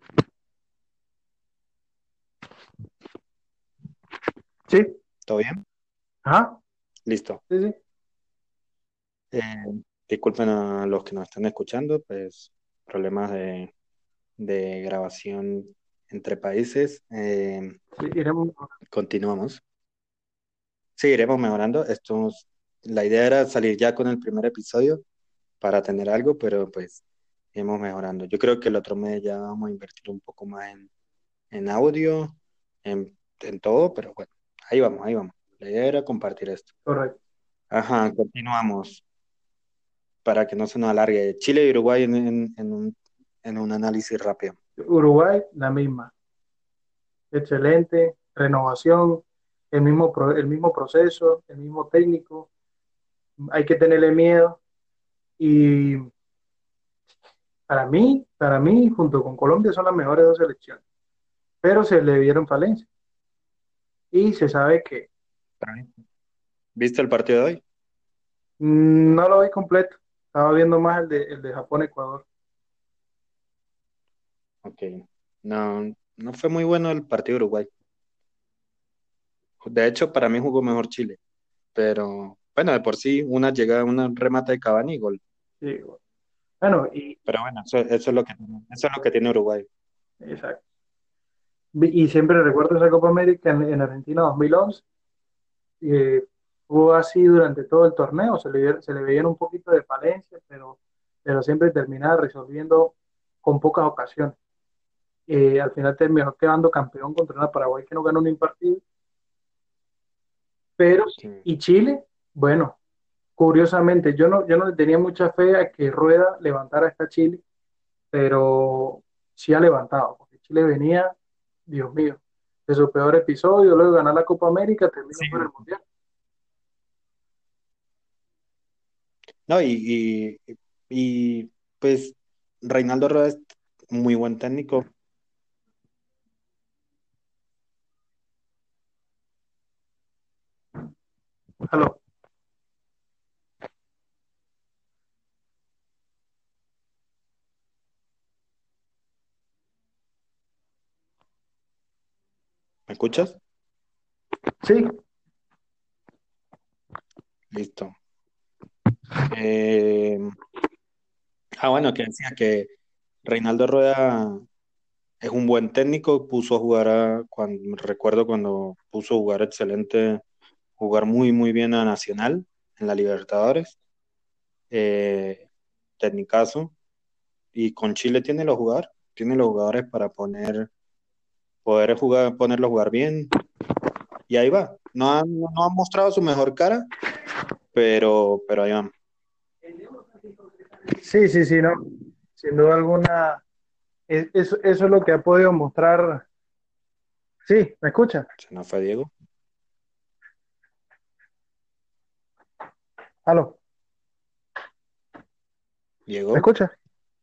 sí, ¿Todo bien? ajá, Listo. sí, sí, Eh, Disculpen a los que nos están escuchando, pues problemas de grabación entre países. sí, iremos, Continuamos. Sí, iremos mejorando. La idea era salir ya con el primer episodio para tener algo, pero pues iremos mejorando. Yo creo que el otro mes ya vamos a invertir un poco más en audio, en todo, pero bueno, ahí vamos, ahí vamos. La idea era compartir esto. correcto. Ajá, continuamos para que no se nos alargue. Chile y Uruguay en un análisis rápido. Uruguay, la misma, excelente, renovación, el mismo proceso, el mismo técnico, hay que tenerle miedo y para mí, junto con Colombia son las mejores dos selecciones, pero se le dieron falencias y se sabe que ¿Viste el partido de hoy? no lo vi completo, estaba viendo más el de Japón-Ecuador. Ok. No, no fue muy bueno el partido de Uruguay. De hecho, para mí jugó mejor Chile, pero bueno, de por sí, una llegada, una remata de Cavani y gol. Sí, bueno, Pero bueno, eso es lo eso es lo que tiene Uruguay. exacto. Y siempre recuerdo esa Copa América en Argentina 2011. Jugó así durante todo el torneo, se le veían un poquito de falencias, pero siempre terminaba resolviendo con pocas ocasiones. Al final terminó quedando campeón contra una Paraguay que no ganó ni un partido. Pero sí, Sí. y Chile, bueno, curiosamente, yo no le tenía mucha fe a que Rueda levantara esta Chile, pero sí ha levantado, porque Chile venía, Dios mío, de su peor episodio, luego de ganar la Copa América, terminó Sí. fuera del Mundial. No, y, pues Reinaldo Rueda es muy buen técnico. Aló, ¿Me escuchas? sí, Listo. Eh, bueno, que decía que Reinaldo Rueda es un buen técnico, puso a jugar recuerdo cuando puso a jugar excelente, jugar muy, muy bien a Nacional en la Libertadores, eh, técnicazo, y con Chile tiene los jugadores para poder jugar, ponerlo a jugar bien, y ahí va. No han mostrado su mejor cara, pero ahí van. sí, sí, sí, no, sin duda alguna, eso es lo que ha podido mostrar. Sí, ¿me escucha? Se nos fue Diego. Aló, ¿me Llegó, escucha?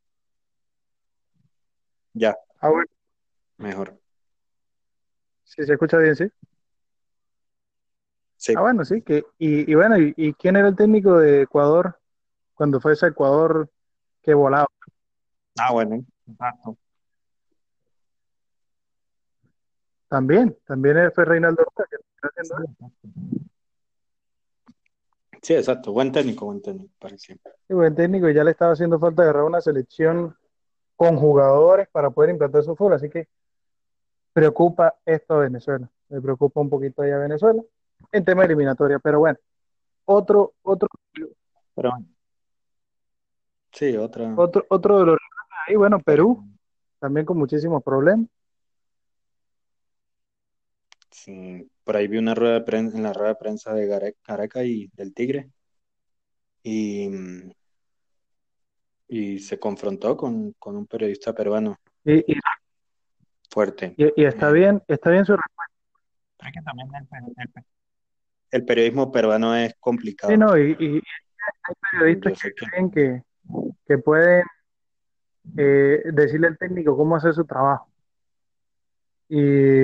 ya, Ah, bueno, mejor. sí, se escucha bien, sí. Sí. Ah, bueno, sí, y bueno, y quién era el técnico de Ecuador cuando fue ese Ecuador que volaba? Bueno, exacto. También fue Reinaldo Rueda, que está haciendo Sí, eso. exacto. Sí, exacto. Buen técnico, parecía. Y buen técnico, y ya le estaba haciendo falta agarrar una selección con jugadores para poder implantar su fútbol, así que preocupa esto a Venezuela, me preocupa un poquito ahí a Venezuela en tema eliminatoria, pero bueno, otro, Pero bueno, sí, otra. otro de los ahí, bueno, Pero Perú, también con muchísimos problemas. sí, por ahí vi una en la rueda de prensa de Gareca y del Tigre. Y y se confrontó con un periodista peruano Y, y, fuerte. y Eh, está bien su respuesta. Creo que también el periodismo peruano es Sí, complicado. no, y hay periodistas Yo que sé que creen que pueden decirle al técnico cómo hacer su trabajo. Y,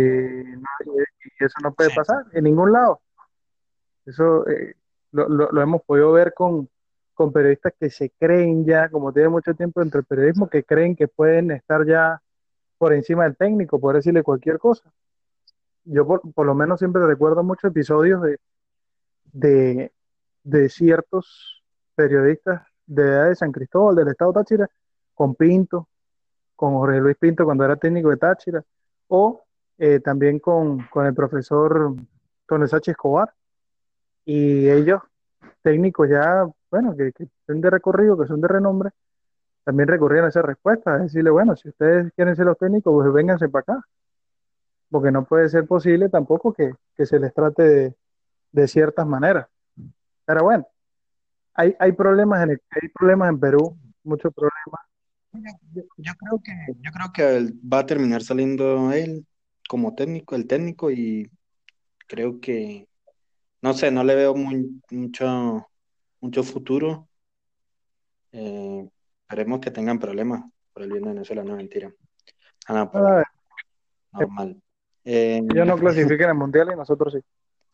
y eso no puede sí, pasar en ningún lado. Eso lo hemos podido ver con periodistas que se creen ya, como tienen mucho tiempo dentro del periodismo, que creen que pueden estar ya por encima del técnico, por decirle cualquier cosa. Yo por lo menos siempre recuerdo muchos episodios de, de ciertos periodistas de edad de San Cristóbal, del estado Táchira, con Pinto, con Jorge Luis Pinto cuando era técnico de Táchira, o también con el profesor Don Sánchez Escobar, y ellos, técnicos ya, bueno, que son de recorrido, que son de renombre, también recurrían a esa respuesta, a decirle, bueno, si ustedes quieren ser los técnicos, pues vénganse para acá, porque no puede ser posible tampoco que se les trate de ciertas maneras. Pero bueno, hay problemas hay problemas en Perú, muchos problemas. yo creo que él va a terminar saliendo él como técnico, el técnico, y creo que, no sé, no le veo mucho futuro. Esperemos que tengan problemas por el bien de Venezuela, no mentira. Ah, no, Nada, pero normal. Eh, ellos no clasifican al mundial y nosotros sí.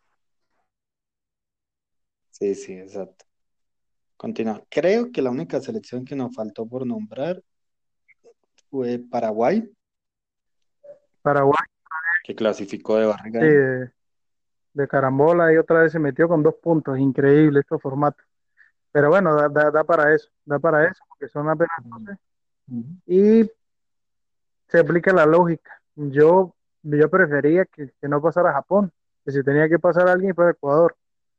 sí, sí, exacto. Continúa. Creo que la única selección que nos faltó por nombrar fue Paraguay, Paraguay, que clasificó de barriga sí, ahí. de carambola y otra vez se metió con 2 puntos, increíble estos formatos. Pero bueno, da para eso, porque son apenas 12 Ujú. y se aplica la lógica. Yo prefería que no pasara Japón, que si tenía que pasar alguien fuera Ecuador.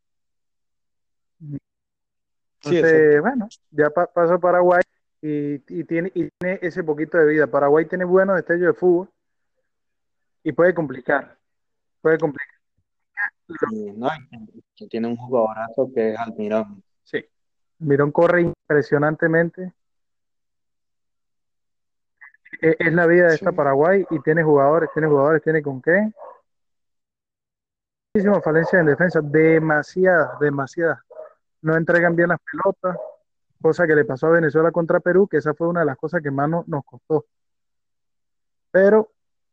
Sí, exacto. Entonces, bueno, ya pasó Paraguay y tiene ese poquito de vida. Paraguay tiene buenos destellos de fútbol y puede complicar. Sí, no, y que tiene un jugadorazo que es Almirón. Sí. Mirón corre impresionantemente. Es la vida de esta Sí. Paraguay y tiene jugadores, tiene con qué. Muchísima falencia en defensa, demasiadas, demasiadas. No entregan bien las pelotas, cosa que le pasó a Venezuela contra Perú, que esa fue una de las cosas que más nos costó. Pero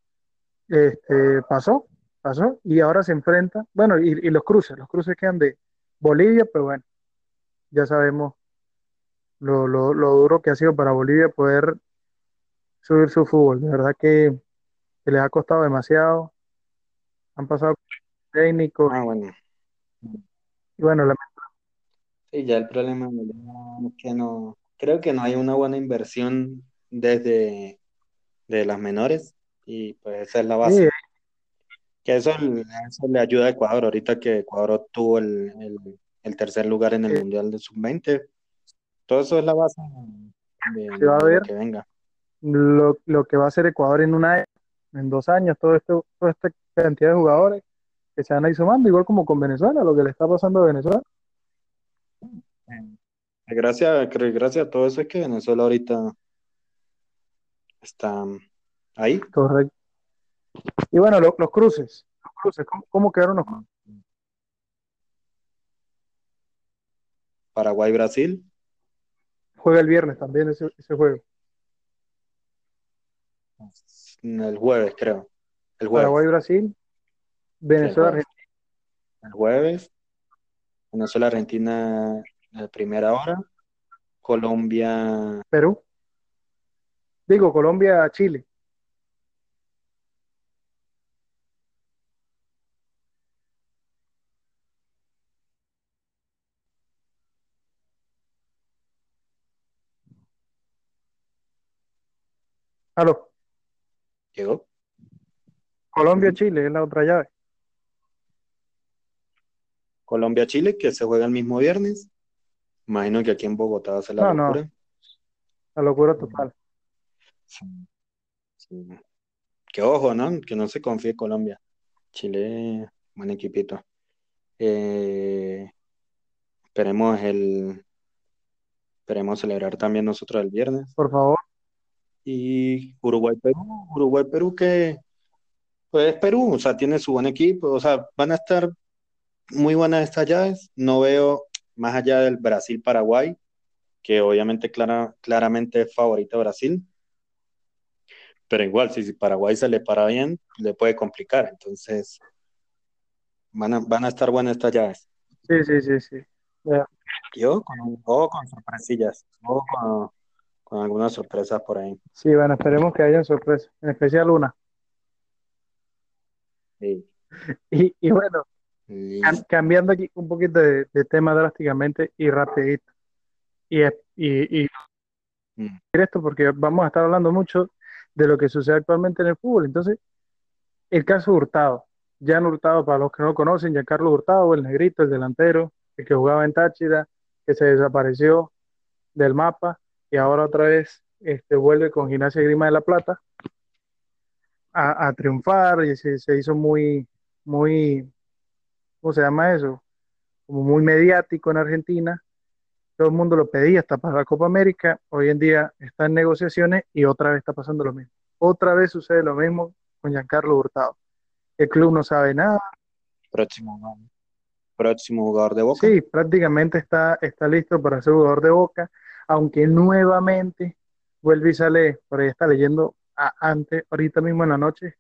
pasó, pasó, y ahora se enfrenta, bueno, y los cruces quedan de Bolivia, pero bueno, ya sabemos lo duro que ha sido para Bolivia poder subir su fútbol. De verdad que les ha costado demasiado, han pasado técnicos, Ah, bueno. y bueno, Sí, ya el problema es que no, creo que no hay una buena inversión desde de las menores y pues esa es la sí, base. Que eso le ayuda a Ecuador, ahorita que Ecuador obtuvo el tercer lugar en el Mundial de Sub-20. Todo eso es la base se va a de lo ver que venga. lo que va a hacer Ecuador en un año, en 2 años, toda esta cantidad de jugadores que se van a ir sumando, igual como con Venezuela, lo que le está pasando a Venezuela. Gracias a todo eso es que Venezuela ahorita está ahí. Correcto. Y bueno, los cruces, ¿cómo quedaron los cruces? Paraguay-Brasil, Juega el viernes también ese juego. el jueves, creo. El jueves. Paraguay-Brasil, Sí, el jueves. Venezuela-Argentina, El jueves, Venezuela-Argentina a primera hora. Colombia, Perú, digo Colombia-Chile. Aló, llegó. Colombia-Chile es la otra llave. Colombia-Chile, que se juega el mismo viernes. Imagino que aquí en Bogotá va a ser la No, no, locura. la locura total. Sí, sí. Que ojo, ¿no? Que no se confíe Colombia. Chile, buen equipito. Eh, esperemos Esperemos celebrar también nosotros el viernes. por favor. Y Uruguay-Perú que, pues es Perú, o sea, tiene su buen equipo, o sea, van a estar muy buenas estas llaves. No veo, más allá del Brasil-Paraguay, que obviamente claramente es favorito Brasil, pero igual, si Paraguay se le para bien, le puede complicar. Entonces, van a estar buenas estas llaves. Sí, sí, sí, sí. Ya. Yo con sorpresillas, con algunas sorpresas por ahí. Sí, bueno, esperemos que haya sorpresas, en especial una. Sí. Y bueno, Listo. cambiando aquí un poquito de tema drásticamente y rapidito. Y Mm. esto porque vamos a estar hablando mucho de lo que sucede actualmente en el fútbol. Entonces, el caso Hurtado. Jan Hurtado, para los que no lo conocen, Giancarlo Hurtado, el negrito, el delantero, el que jugaba en Táchira, que se desapareció del mapa y ahora otra vez vuelve con Gimnasia Grima de la Plata a triunfar y se hizo muy, ¿cómo se llama eso? Como muy mediático en Argentina. Todo el mundo lo pedía hasta para la Copa América. Hoy en día está en negociaciones y otra vez está pasando lo mismo. Otra vez sucede lo mismo con Giancarlo Hurtado. El club no sabe nada. Próximo, próximo jugador de Boca. Sí, prácticamente está listo para ser jugador de Boca, aunque nuevamente vuelve y sale, por ahí está leyendo antes, ahorita mismo en la noche,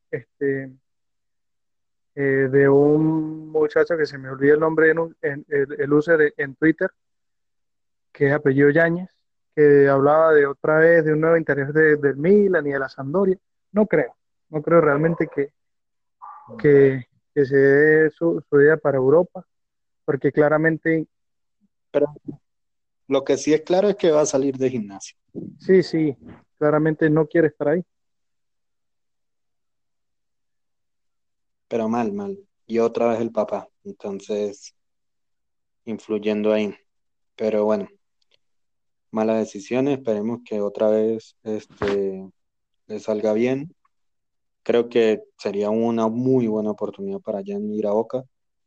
de un muchacho que se me olvida el nombre el user en Twitter, que es apellido Yáñez, que hablaba de otra vez de un nuevo interés del Milan y de la Sampdoria. No creo, no creo realmente que, que se dé su idea para Europa, porque claramente, Pero lo que sí es claro es que va a salir de Gimnasia. sí, sí, claramente no quiere estar ahí. Pero mal, mal. Y otra vez el papá. Entonces, influyendo ahí. Pero bueno, malas decisiones. Esperemos que otra vez le salga bien. Creo que sería una muy buena oportunidad para Jan ir a Boca.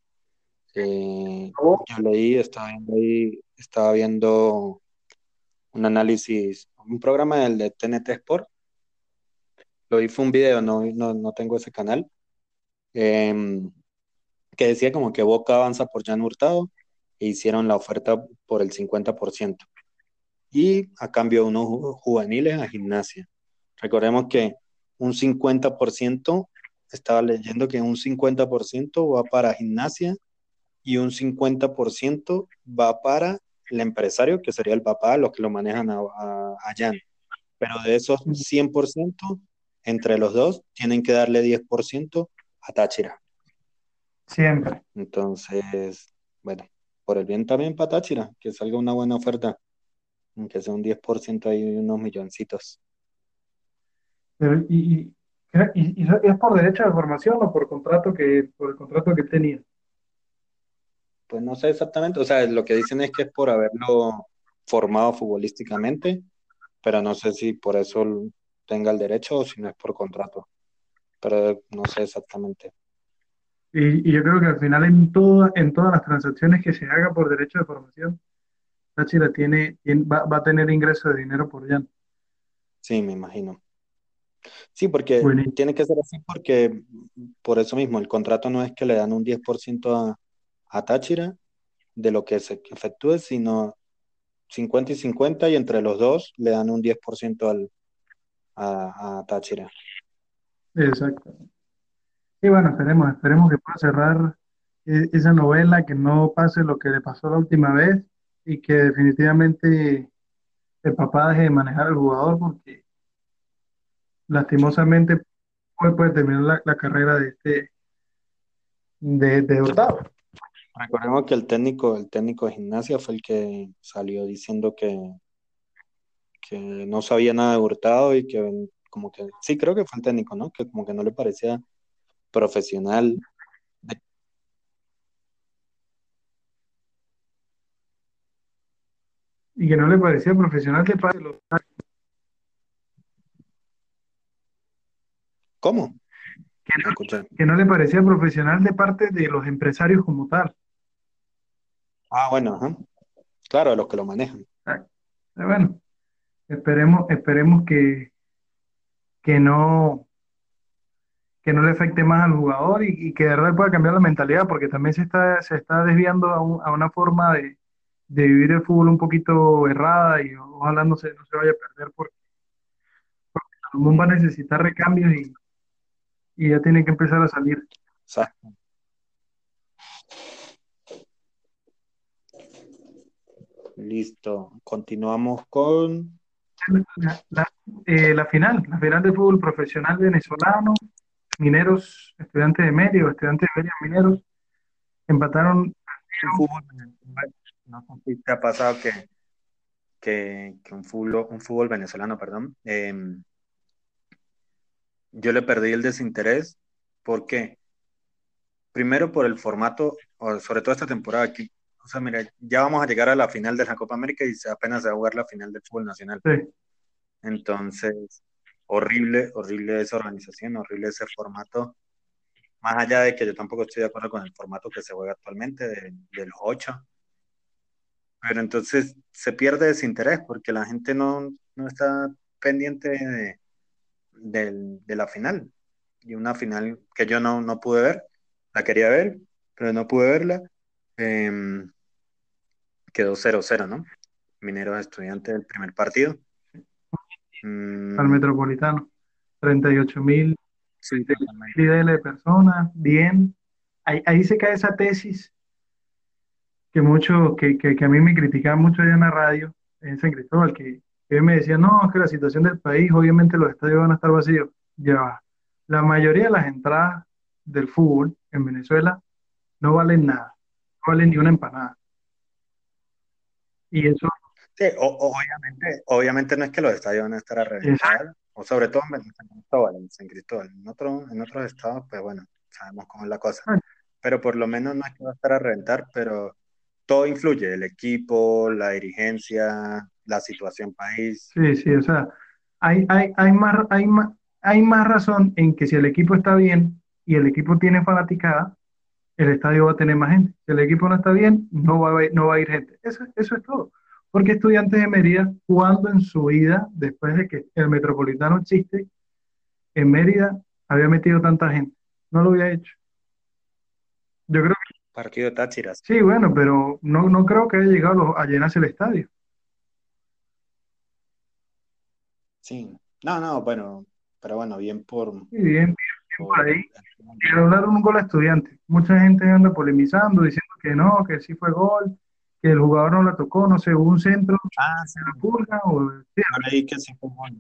Yo estaba viendo un análisis, un programa del de TNT Sport. Lo vi, fue un video, no tengo ese canal. em, que decía como que Boca avanza por Jan Hurtado e hicieron la oferta por el 50% y a cambio unos juveniles a Gimnasia. Recordemos que un 50%, estaba leyendo que un 50% va para Gimnasia y un 50% va para el empresario, que sería el papá, los que lo manejan a Jan. Pero de esos 100%, entre los dos, tienen que darle 10% a Táchira. Siempre. Entonces, bueno, por el bien también para Táchira, que salga una buena oferta, aunque sea un 10% ahí, unos milloncitos. Pero, y es por derecho de formación o por el contrato que tenía. Pues no sé exactamente, o sea, lo que dicen es que es por haberlo formado futbolísticamente, pero no sé si por eso tenga el derecho o si no es por contrato, pero no sé exactamente. Y yo creo que al final en todas las transacciones que se haga por derecho de formación, Táchira va a tener ingreso de dinero por Jan. Sí, me imagino. Sí, porque Buenísimo. tiene que ser así porque por eso mismo, el contrato no es que le dan un 10% a Táchira de lo que se efectúe, sino 50 y 50 y entre los dos le dan un 10% a Táchira. Exacto. Y bueno, esperemos que pueda cerrar esa novela, que no pase lo que le pasó la última vez y que definitivamente el papá deje de manejar al jugador porque Sí. lastimosamente puede terminar la carrera de Hurtado. Recordemos que el técnico de Gimnasia fue el que salió diciendo que no sabía nada de Hurtado y que como que, sí, creo que fue el técnico, ¿no? Que como que no le parecía profesional. Y que no le parecía profesional de parte de ¿Cómo? No escuché. que no le parecía profesional de parte de los empresarios como tal. Ah, bueno, ajá. Claro, los que lo manejan. Bueno, esperemos que no, que no le afecte más al jugador y que de verdad pueda cambiar la mentalidad, porque también se está desviando a una forma de vivir el fútbol un poquito errada y ojalá no se vaya a perder porque el mundo va a necesitar recambios y ya tiene que empezar a salir. Exacto. Listo. Continuamos con La final de fútbol profesional venezolano, Mineros, estudiantes de Mérida, Mineros, empataron. un fútbol. No sé si te ha pasado que un fútbol venezolano, perdón, yo le perdí el desinterés. ¿Por qué? Primero por el formato, o sobre todo esta temporada aquí. O sea, mira, ya vamos a llegar a la final de la Copa América y apenas se va a jugar la final del fútbol nacional. Sí, Entonces, horrible, horrible esa organización, horrible ese formato. Más allá de que yo tampoco estoy de acuerdo con el formato que se juega actualmente de los ocho. Pero entonces se pierde ese interés porque la gente no está pendiente de la final. Y una final que yo no pude ver, la quería ver, pero no pude verla. Em, Quedó 0-0, ¿no? Mineros Estudiantes del primer partido. al Mm, Metropolitano, 38.000 sí, totalmente. IDL de personas, bien. Ahí se cae esa tesis que a mí me criticaban mucho allá en la radio, en San Cristóbal, que me decían, no, es que la situación del país, obviamente los estadios van a estar vacíos. Ya va. La mayoría de las entradas del fútbol en Venezuela no valen nada, no valen ni una empanada. Y eso Sí, obviamente no es que los estadios van a estar a es, reventar, o sobre todo en San Cristóbal, en San Cristóbal. En otros estados, pues bueno, sabemos cómo es la cosa. Pero por lo menos no es que va a estar a reventar, pero todo influye, el equipo, la dirigencia, la situación país. sí, sí, o sea, hay más razón en que si el equipo está bien y el equipo tiene fanaticada, el estadio va a tener más gente. Si el equipo no está bien, no va a ir gente. Eso es todo. Porque Estudiantes de Mérida, cuando en su vida, después de que el Metropolitano existe, en Mérida había metido tanta gente. No lo había hecho. Yo creo que Partido de Táchiras. sí, bueno, pero no creo que haya llegado a llenarse el estadio. Sí. No, bueno, pero bueno, bien Y bien, bien por por ahí. Le anularon un gol a Estudiantes. Mucha gente anda polemizando, diciendo que no, que sí fue gol, que el jugador no la tocó, no sé, hubo un centro, Ah, sí. la pulga, sí, Yo leí que sí fue bueno.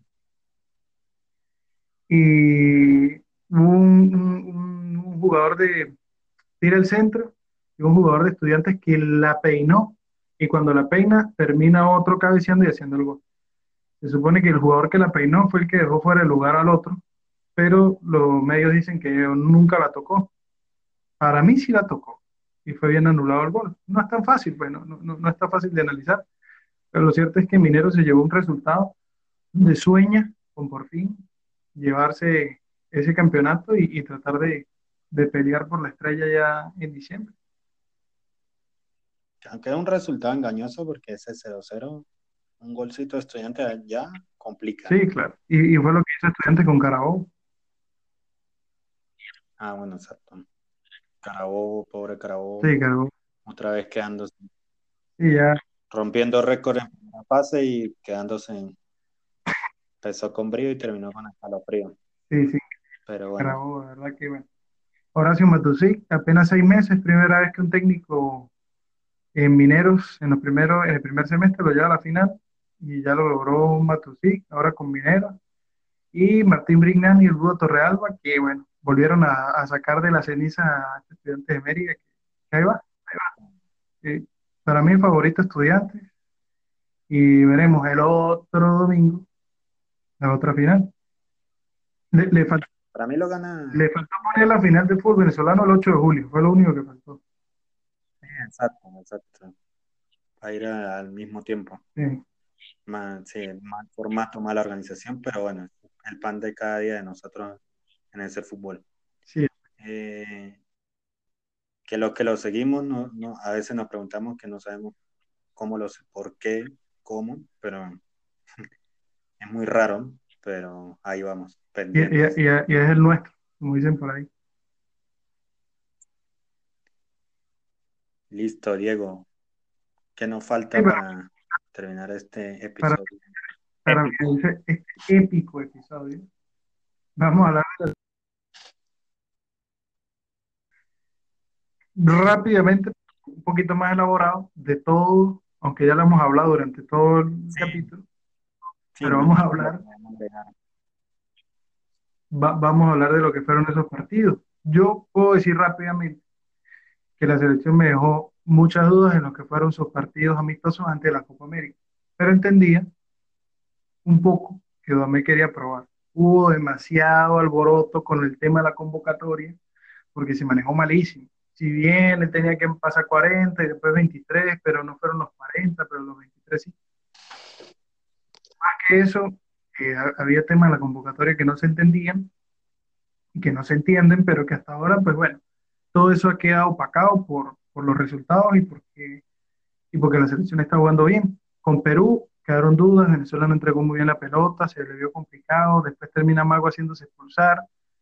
y hubo un jugador de tira el centro y un jugador de Estudiantes que la peinó y cuando la peina termina otro cabeceando y haciendo el gol. Se supone que el jugador que la peinó fue el que dejó fuera el lugar al otro, pero los medios dicen que nunca la tocó. Para mí sí la tocó y fue bien anulado el gol. No es tan fácil, pues no es tan fácil de analizar, pero lo cierto es que Minero se llevó un resultado de sueña con por fin llevarse ese campeonato y tratar de pelear por la estrella ya en diciembre. Aunque es un resultado engañoso porque ese 0-0, un golcito de estudiante ya complica. Sí, claro. Y fue lo que hizo Estudiantes con Carabobo. Ah, bueno, exacto. Carabobo, pobre Carabobo, Sí, Carabobo. otra vez quedándose, Y ya, rompiendo récord en primera fase y quedándose empezó con brío y terminó con escalofrío. sí, sí, Pero bueno, Carabobo, de verdad que bueno. Horacio Matusí, apenas 6 meses, primera vez que un técnico en Mineros, en el primer semestre lo lleva a la final y ya lo logró Matusí, ahora con Mineros. Y Martín Brignani y el Rudo Torrealba, que bueno, volvieron a sacar de la ceniza a este Estudiantes de Mérida, que ahí va, ahí va. Para mí favorito Estudiantes y veremos el otro domingo la otra final. Le, le, fal- para mí lo gana. le faltó poner la final del fútbol venezolano el 8 de julio, fue lo único que faltó. Exacto, exacto. Va a ir al mismo tiempo. Sí, Sí, mal formato, mala organización, pero bueno, el pan de cada día de nosotros en ese fútbol. sí, Eh, que lo seguimos, a veces nos preguntamos que no sabemos por qué. cómo, pero es muy raro, pero ahí vamos, Y, y- pendientes. y es el nuestro, como dicen por ahí. Listo, Diego. ¿Qué nos Sí, falta para terminar este para, episodio? para este épico episodio, vamos a hablar rápidamente, un poquito más elaborado, de todo, aunque ya lo hemos hablado durante todo el Sí, capítulo, sí, pero más vamos a o menos lo hablar, podemos dejar. vamos a hablar de lo que fueron esos partidos. Yo puedo decir rápidamente que la selección me dejó muchas dudas en lo que fueron sus partidos amistosos ante la Copa América, pero entendía un poco que Dudamel quería probar. Hubo demasiado alboroto con el tema de la convocatoria porque se manejó malísimo. Si bien le tenía que pasar 40 y después 23, pero no fueron los 40, pero los 23 sí. Más que eso, había temas en la convocatoria que no se entendían y que no se entienden, pero que hasta ahora, pues bueno, todo eso ha quedado opacado por los resultados y porque la selección está jugando bien. Con Perú quedaron dudas, Venezuela no entregó muy bien la pelota, se le vio complicado, después termina Mago haciéndose expulsar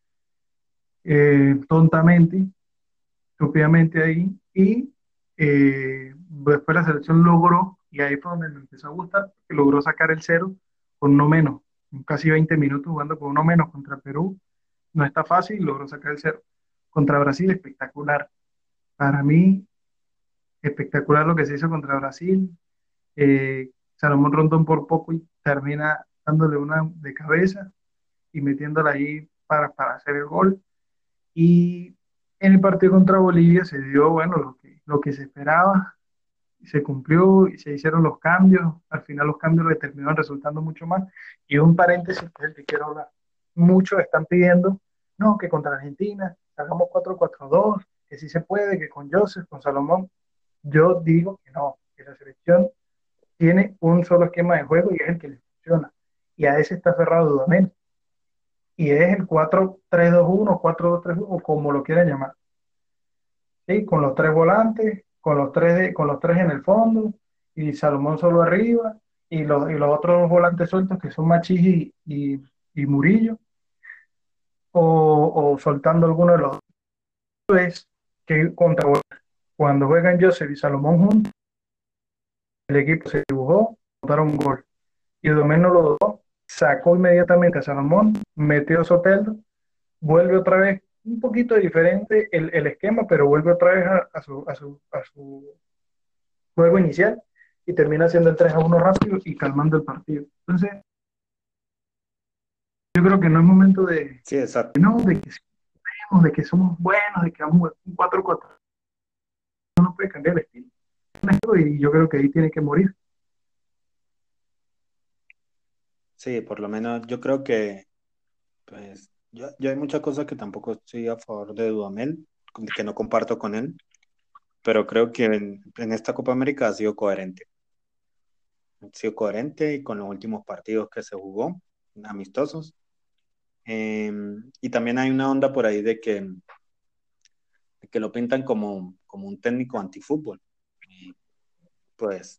tontamente, estúpidamente ahí, y después la selección logró, y ahí fue donde me empezó a gustar, que logró sacar el cero con uno menos, casi 20 minutos jugando con uno menos contra Perú, no está fácil, logró sacar el cero. Contra Brasil, espectacular. Para mí, espectacular lo que se hizo contra Brasil. Salomón Rondón por poco y termina dándole una de cabeza y metiéndola ahí para hacer el gol. Y en el partido contra Bolivia se dio, bueno, lo que se esperaba, se cumplió y se hicieron los cambios. Al final los cambios le terminaron resultando mucho más. Y un paréntesis que es el que quiero hablar. Muchos están pidiendo, no, que contra Argentina hagamos 4-4-2, que sí se puede, que con Joseph, con Salomón. Yo digo que no, que la selección tiene un solo esquema de juego y es el que le funciona. Y a ese está cerrado Dudamel. Y es el 4-3-2-1, 4-2-3-1, o como lo quieran llamar. ¿Sí? Con los tres volantes, con los tres en el fondo, y Salomón solo arriba, y los otros dos volantes sueltos que son Machís y Murillo, o soltando alguno de los dos. Es que cuando juegan Joseph y Salomón juntos, el equipo se dibujó, botaron un gol. Y Dudamel no lo dudó, sacó inmediatamente a Salomón, metió a Soteldo, vuelve otra vez, un poquito diferente el esquema, pero vuelve otra vez a su juego inicial y termina haciendo el 3-1 rápido y calmando el partido. Entonces, yo creo que no es momento Sí, exacto. no, de que somos buenos, de que vamos a jugar un 4-4. No puede cambiar el estilo. Y yo creo que ahí tiene que morir. Sí, por lo menos yo creo que, pues, yo hay muchas cosas que tampoco estoy a favor de Dudamel, que no comparto con él, pero creo que en esta Copa América ha sido coherente y con los últimos partidos que se jugó, amistosos. Y también hay una onda por ahí de que lo pintan como un técnico antifútbol. Y pues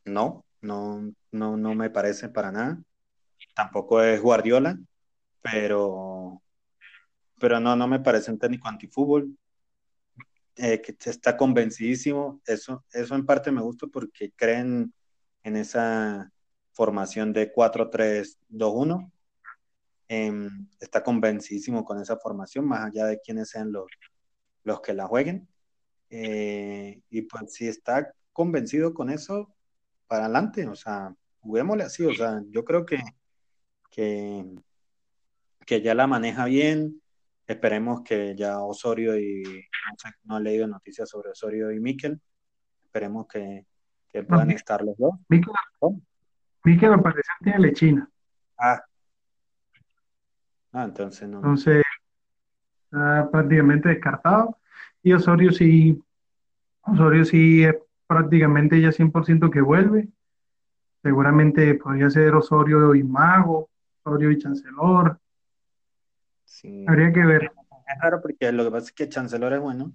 no me parece para nada. Tampoco es Guardiola, pero, pero no me parece un técnico antifútbol. Que está convencidísimo. Eso en parte me gusta porque creen en esa formación de 4-3-2-1. Está convencidísimo con esa formación, más allá de quiénes sean los que la jueguen. Y pues si está convencido con eso, para adelante, o sea, juguémosle así, o sea, yo creo que, que ya la maneja bien. Esperemos que ya Osorio y no sé, no he leído noticias sobre Osorio y Mikel. Esperemos que No, puedan estar los dos. Mikel, Oh, Mikel al parecer tiene lechina. ah, entonces no. Entonces, está prácticamente descartado. Y Osorio sí es prácticamente ya 100% que vuelve. Seguramente podría ser Osorio y Mago, Osorio y Chancelor. Sí, Habría que ver. es raro porque lo que pasa es que Chancellor es bueno,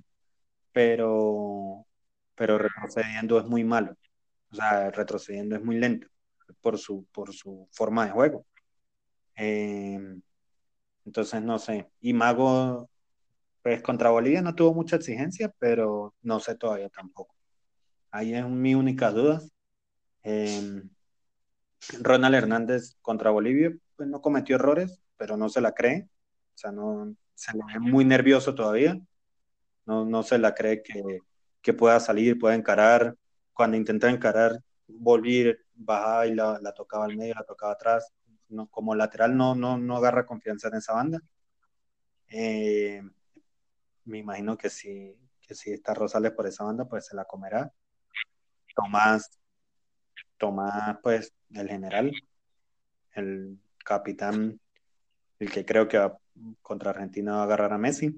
pero, pero retrocediendo es muy malo. O sea, retrocediendo es muy lento. por su forma de juego. Eh, entonces, no sé. Y Mago, pues contra Bolivia no tuvo mucha exigencia, pero no sé todavía tampoco. Ahí es mi única duda. Eh, Ronald Hernández contra Bolivia, pues no cometió errores, pero no se la cree. O sea, no, se le ve muy nervioso todavía. No se la cree que pueda salir, pueda encarar. Cuando intenta encarar, volver, bajaba y la tocaba al medio, la tocaba atrás. No, como lateral no agarra confianza en esa banda. Eh, Me imagino que si está Rosales por esa banda, pues se la comerá. Tomás, Tomás, pues el general, el capitán, el que creo que contra Argentina va a agarrar a Messi.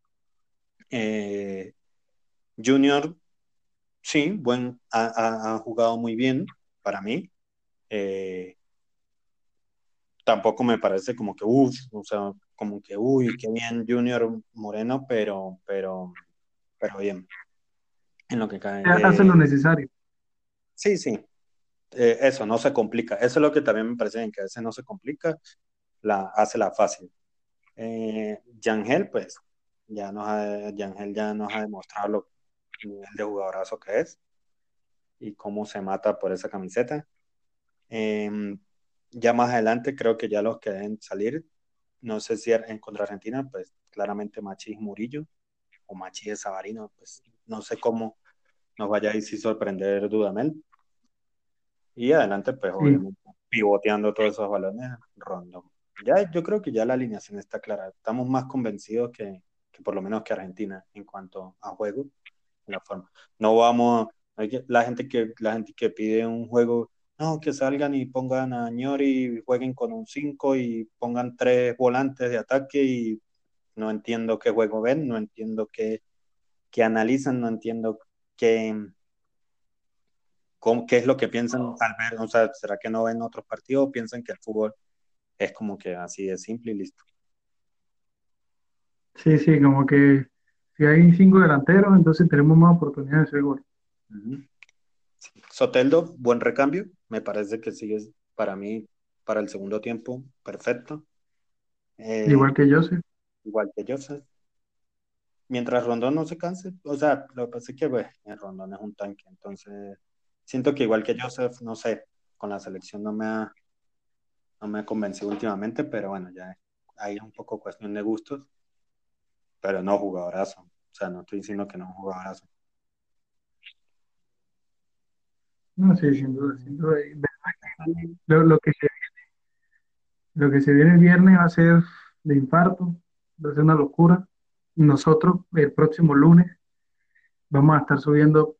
Eh, Junior, sí, ha jugado muy bien para mí. Eh, Tampoco me parece como que, uff, o sea, como que, uy, qué bien Junior Moreno, pero bien, en lo que cae. Hace lo necesario. Sí, sí, eso, no se complica. Eso es lo que también me parece bien, que a veces no se complica, hace la fácil. Yangel, pues, Yangel ya nos ha demostrado el nivel de jugadorazo que es y cómo se mata por esa camiseta. Eh, ya más adelante creo que ya los que deben salir, no sé si en contra Argentina, pues claramente Machís Murillo o Machís Savarino, pues no sé cómo nos vaya a ir si sorprender Dudamel. Y adelante, pues Sí, obviamente pivoteando todos esos balones, Rondón. Ya, yo creo que ya la alineación está clara. Estamos más convencidos que por lo menos que Argentina en cuanto a juego, en la forma. No vamos, la gente que pide un juego, no, que salgan y pongan a Ñori y jueguen con un 5 y pongan tres volantes de ataque y no entiendo qué juego ven, no entiendo qué analizan, no entiendo qué, qué es lo que piensan al ver, o sea, ¿será que no ven otros partidos o piensan que el fútbol es como que así de simple y listo? sí, sí, como que si hay 5 delanteros, entonces tenemos más oportunidades de hacer gol. Ujú. Soteldo, buen recambio, me parece que sigue para mí, para el segundo tiempo, perfecto. Eh, Igual que Joseph. Igual que Joseph. Mientras Rondón no se canse, o sea, lo que pasa es que pues, Rondón es un tanque, entonces siento que igual que Joseph, no sé, con la selección no me ha convencido últimamente, pero bueno, ya hay un poco cuestión de gustos, pero no jugadorazo. O sea, no estoy diciendo que no es un jugadorazo. No, sí, sin duda, sin duda. Y Lo, lo que se, lo que se viene el viernes va a ser de infarto, va a ser una locura. Nosotros, el próximo lunes, vamos a estar subiendo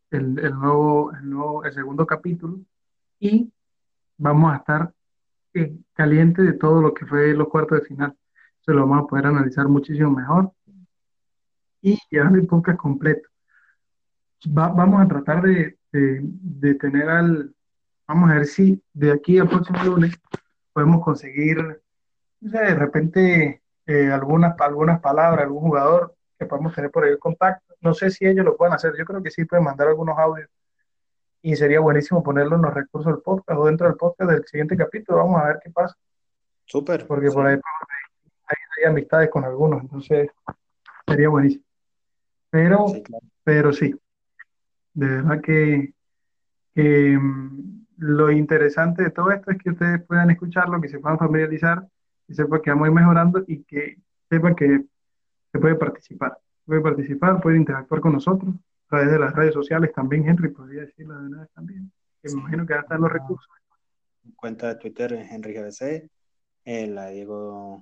el segundo capítulo y vamos a estar caliente de todo lo que fue los cuartos de final. Se lo vamos a poder analizar muchísimo mejor y llevar el podcast completo. Vamos a tratar de tener vamos a ver si de aquí al próximo lunes podemos conseguir, no sé, de repente algunas palabras, algún jugador que podemos tener por ahí en contacto. No sé si ellos lo pueden hacer, yo creo que sí pueden mandar algunos audios y sería buenísimo ponerlo en los recursos del podcast o dentro del podcast del siguiente capítulo. Vamos a ver qué pasa, Súper, porque por ahí sí, hay amistades con algunos, entonces sería buenísimo. Pero, sí, claro. pero sí, de verdad que lo interesante de todo esto es que ustedes puedan escucharlo, que se puedan familiarizar, que sepan que vamos a ir mejorando y que sepan que se puede participar, puede interactuar con nosotros a través de las redes sociales también, Henry, podría decirlo de una vez también, que me Sí, imagino que va a estar los recursos. mi cuenta de Twitter es Henry GBC, la de Diego.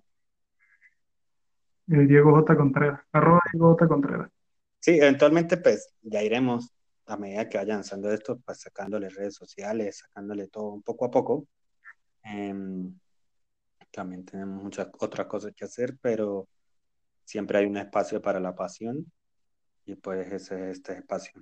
El Diego J. Contreras, arroba Diego J. Contreras. Sí, eventualmente pues ya iremos a medida que vayan lanzando esto, pues sacándole redes sociales, sacándole todo un poco a poco. Em, También tenemos muchas otras cosas que hacer, pero siempre hay un espacio para la pasión y pues ese es este espacio.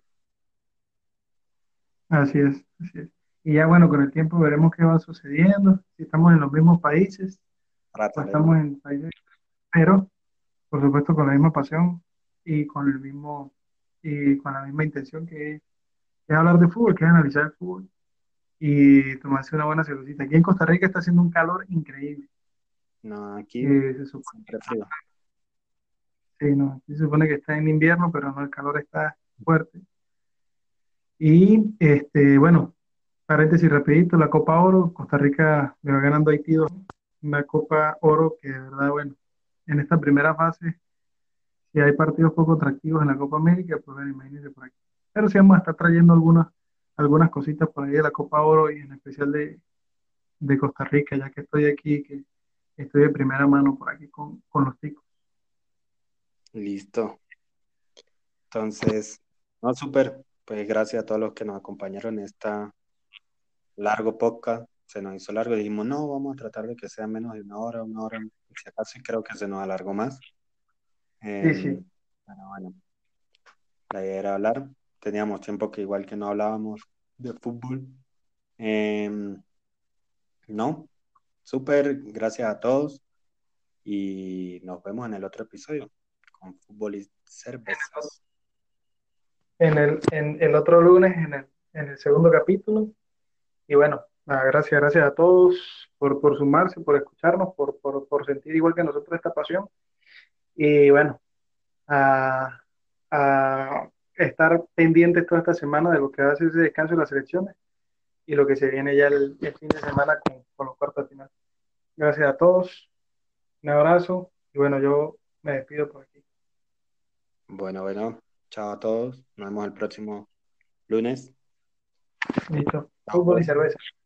Así es, así es. Y ya bueno, con el tiempo veremos qué va sucediendo, si estamos en los mismos países o Trataremos. estamos en países, pero por supuesto con la misma pasión y con el mismo y con la misma intención que es hablar de fútbol, que es analizar el fútbol y tomarse una buena cervecita. Aquí en Costa Rica está haciendo un calor increíble. No, aquí Se supone, siempre frío. sí, no, aquí se supone que está en invierno, pero no, el calor está fuerte. Y bueno, paréntesis rapidito, la Copa Oro, Costa Rica le va ganando a Haití 2, una Copa Oro que de verdad, bueno, en esta primera fase, si hay partidos poco atractivos en la Copa América, pues bueno, imagínense por aquí. Pero sí vamos a estar trayendo algunas cositas por ahí de la Copa Oro y en especial de Costa Rica, ya que estoy aquí, que estoy de primera mano por aquí con los ticos. Listo. Entonces, no, súper. Pues gracias a todos los que nos acompañaron en esta largo podcast. Se nos hizo largo. Dijimos, no, vamos a tratar de que sea menos de una hora, si acaso, y creo que se nos alargó más. Sí, sí, Pero bueno, la idea era hablar. Teníamos tiempo que igual que no hablábamos de fútbol. Em, no, súper. Gracias a todos y nos vemos en el otro episodio con fútbol y cervezas. en el otro lunes, en el segundo capítulo. Y bueno, nada, gracias a todos por sumarse, por escucharnos, por sentir igual que nosotros esta pasión. Y bueno, a, a estar pendientes toda esta semana de lo que va a ser ese descanso de las elecciones y lo que se viene ya el fin de semana con los cuartos de final. Gracias a todos, un abrazo y bueno, yo me despido por aquí. Bueno, bueno, chao a todos. Nos vemos el próximo lunes. Listo. Chao, Fútbol y pues. cerveza.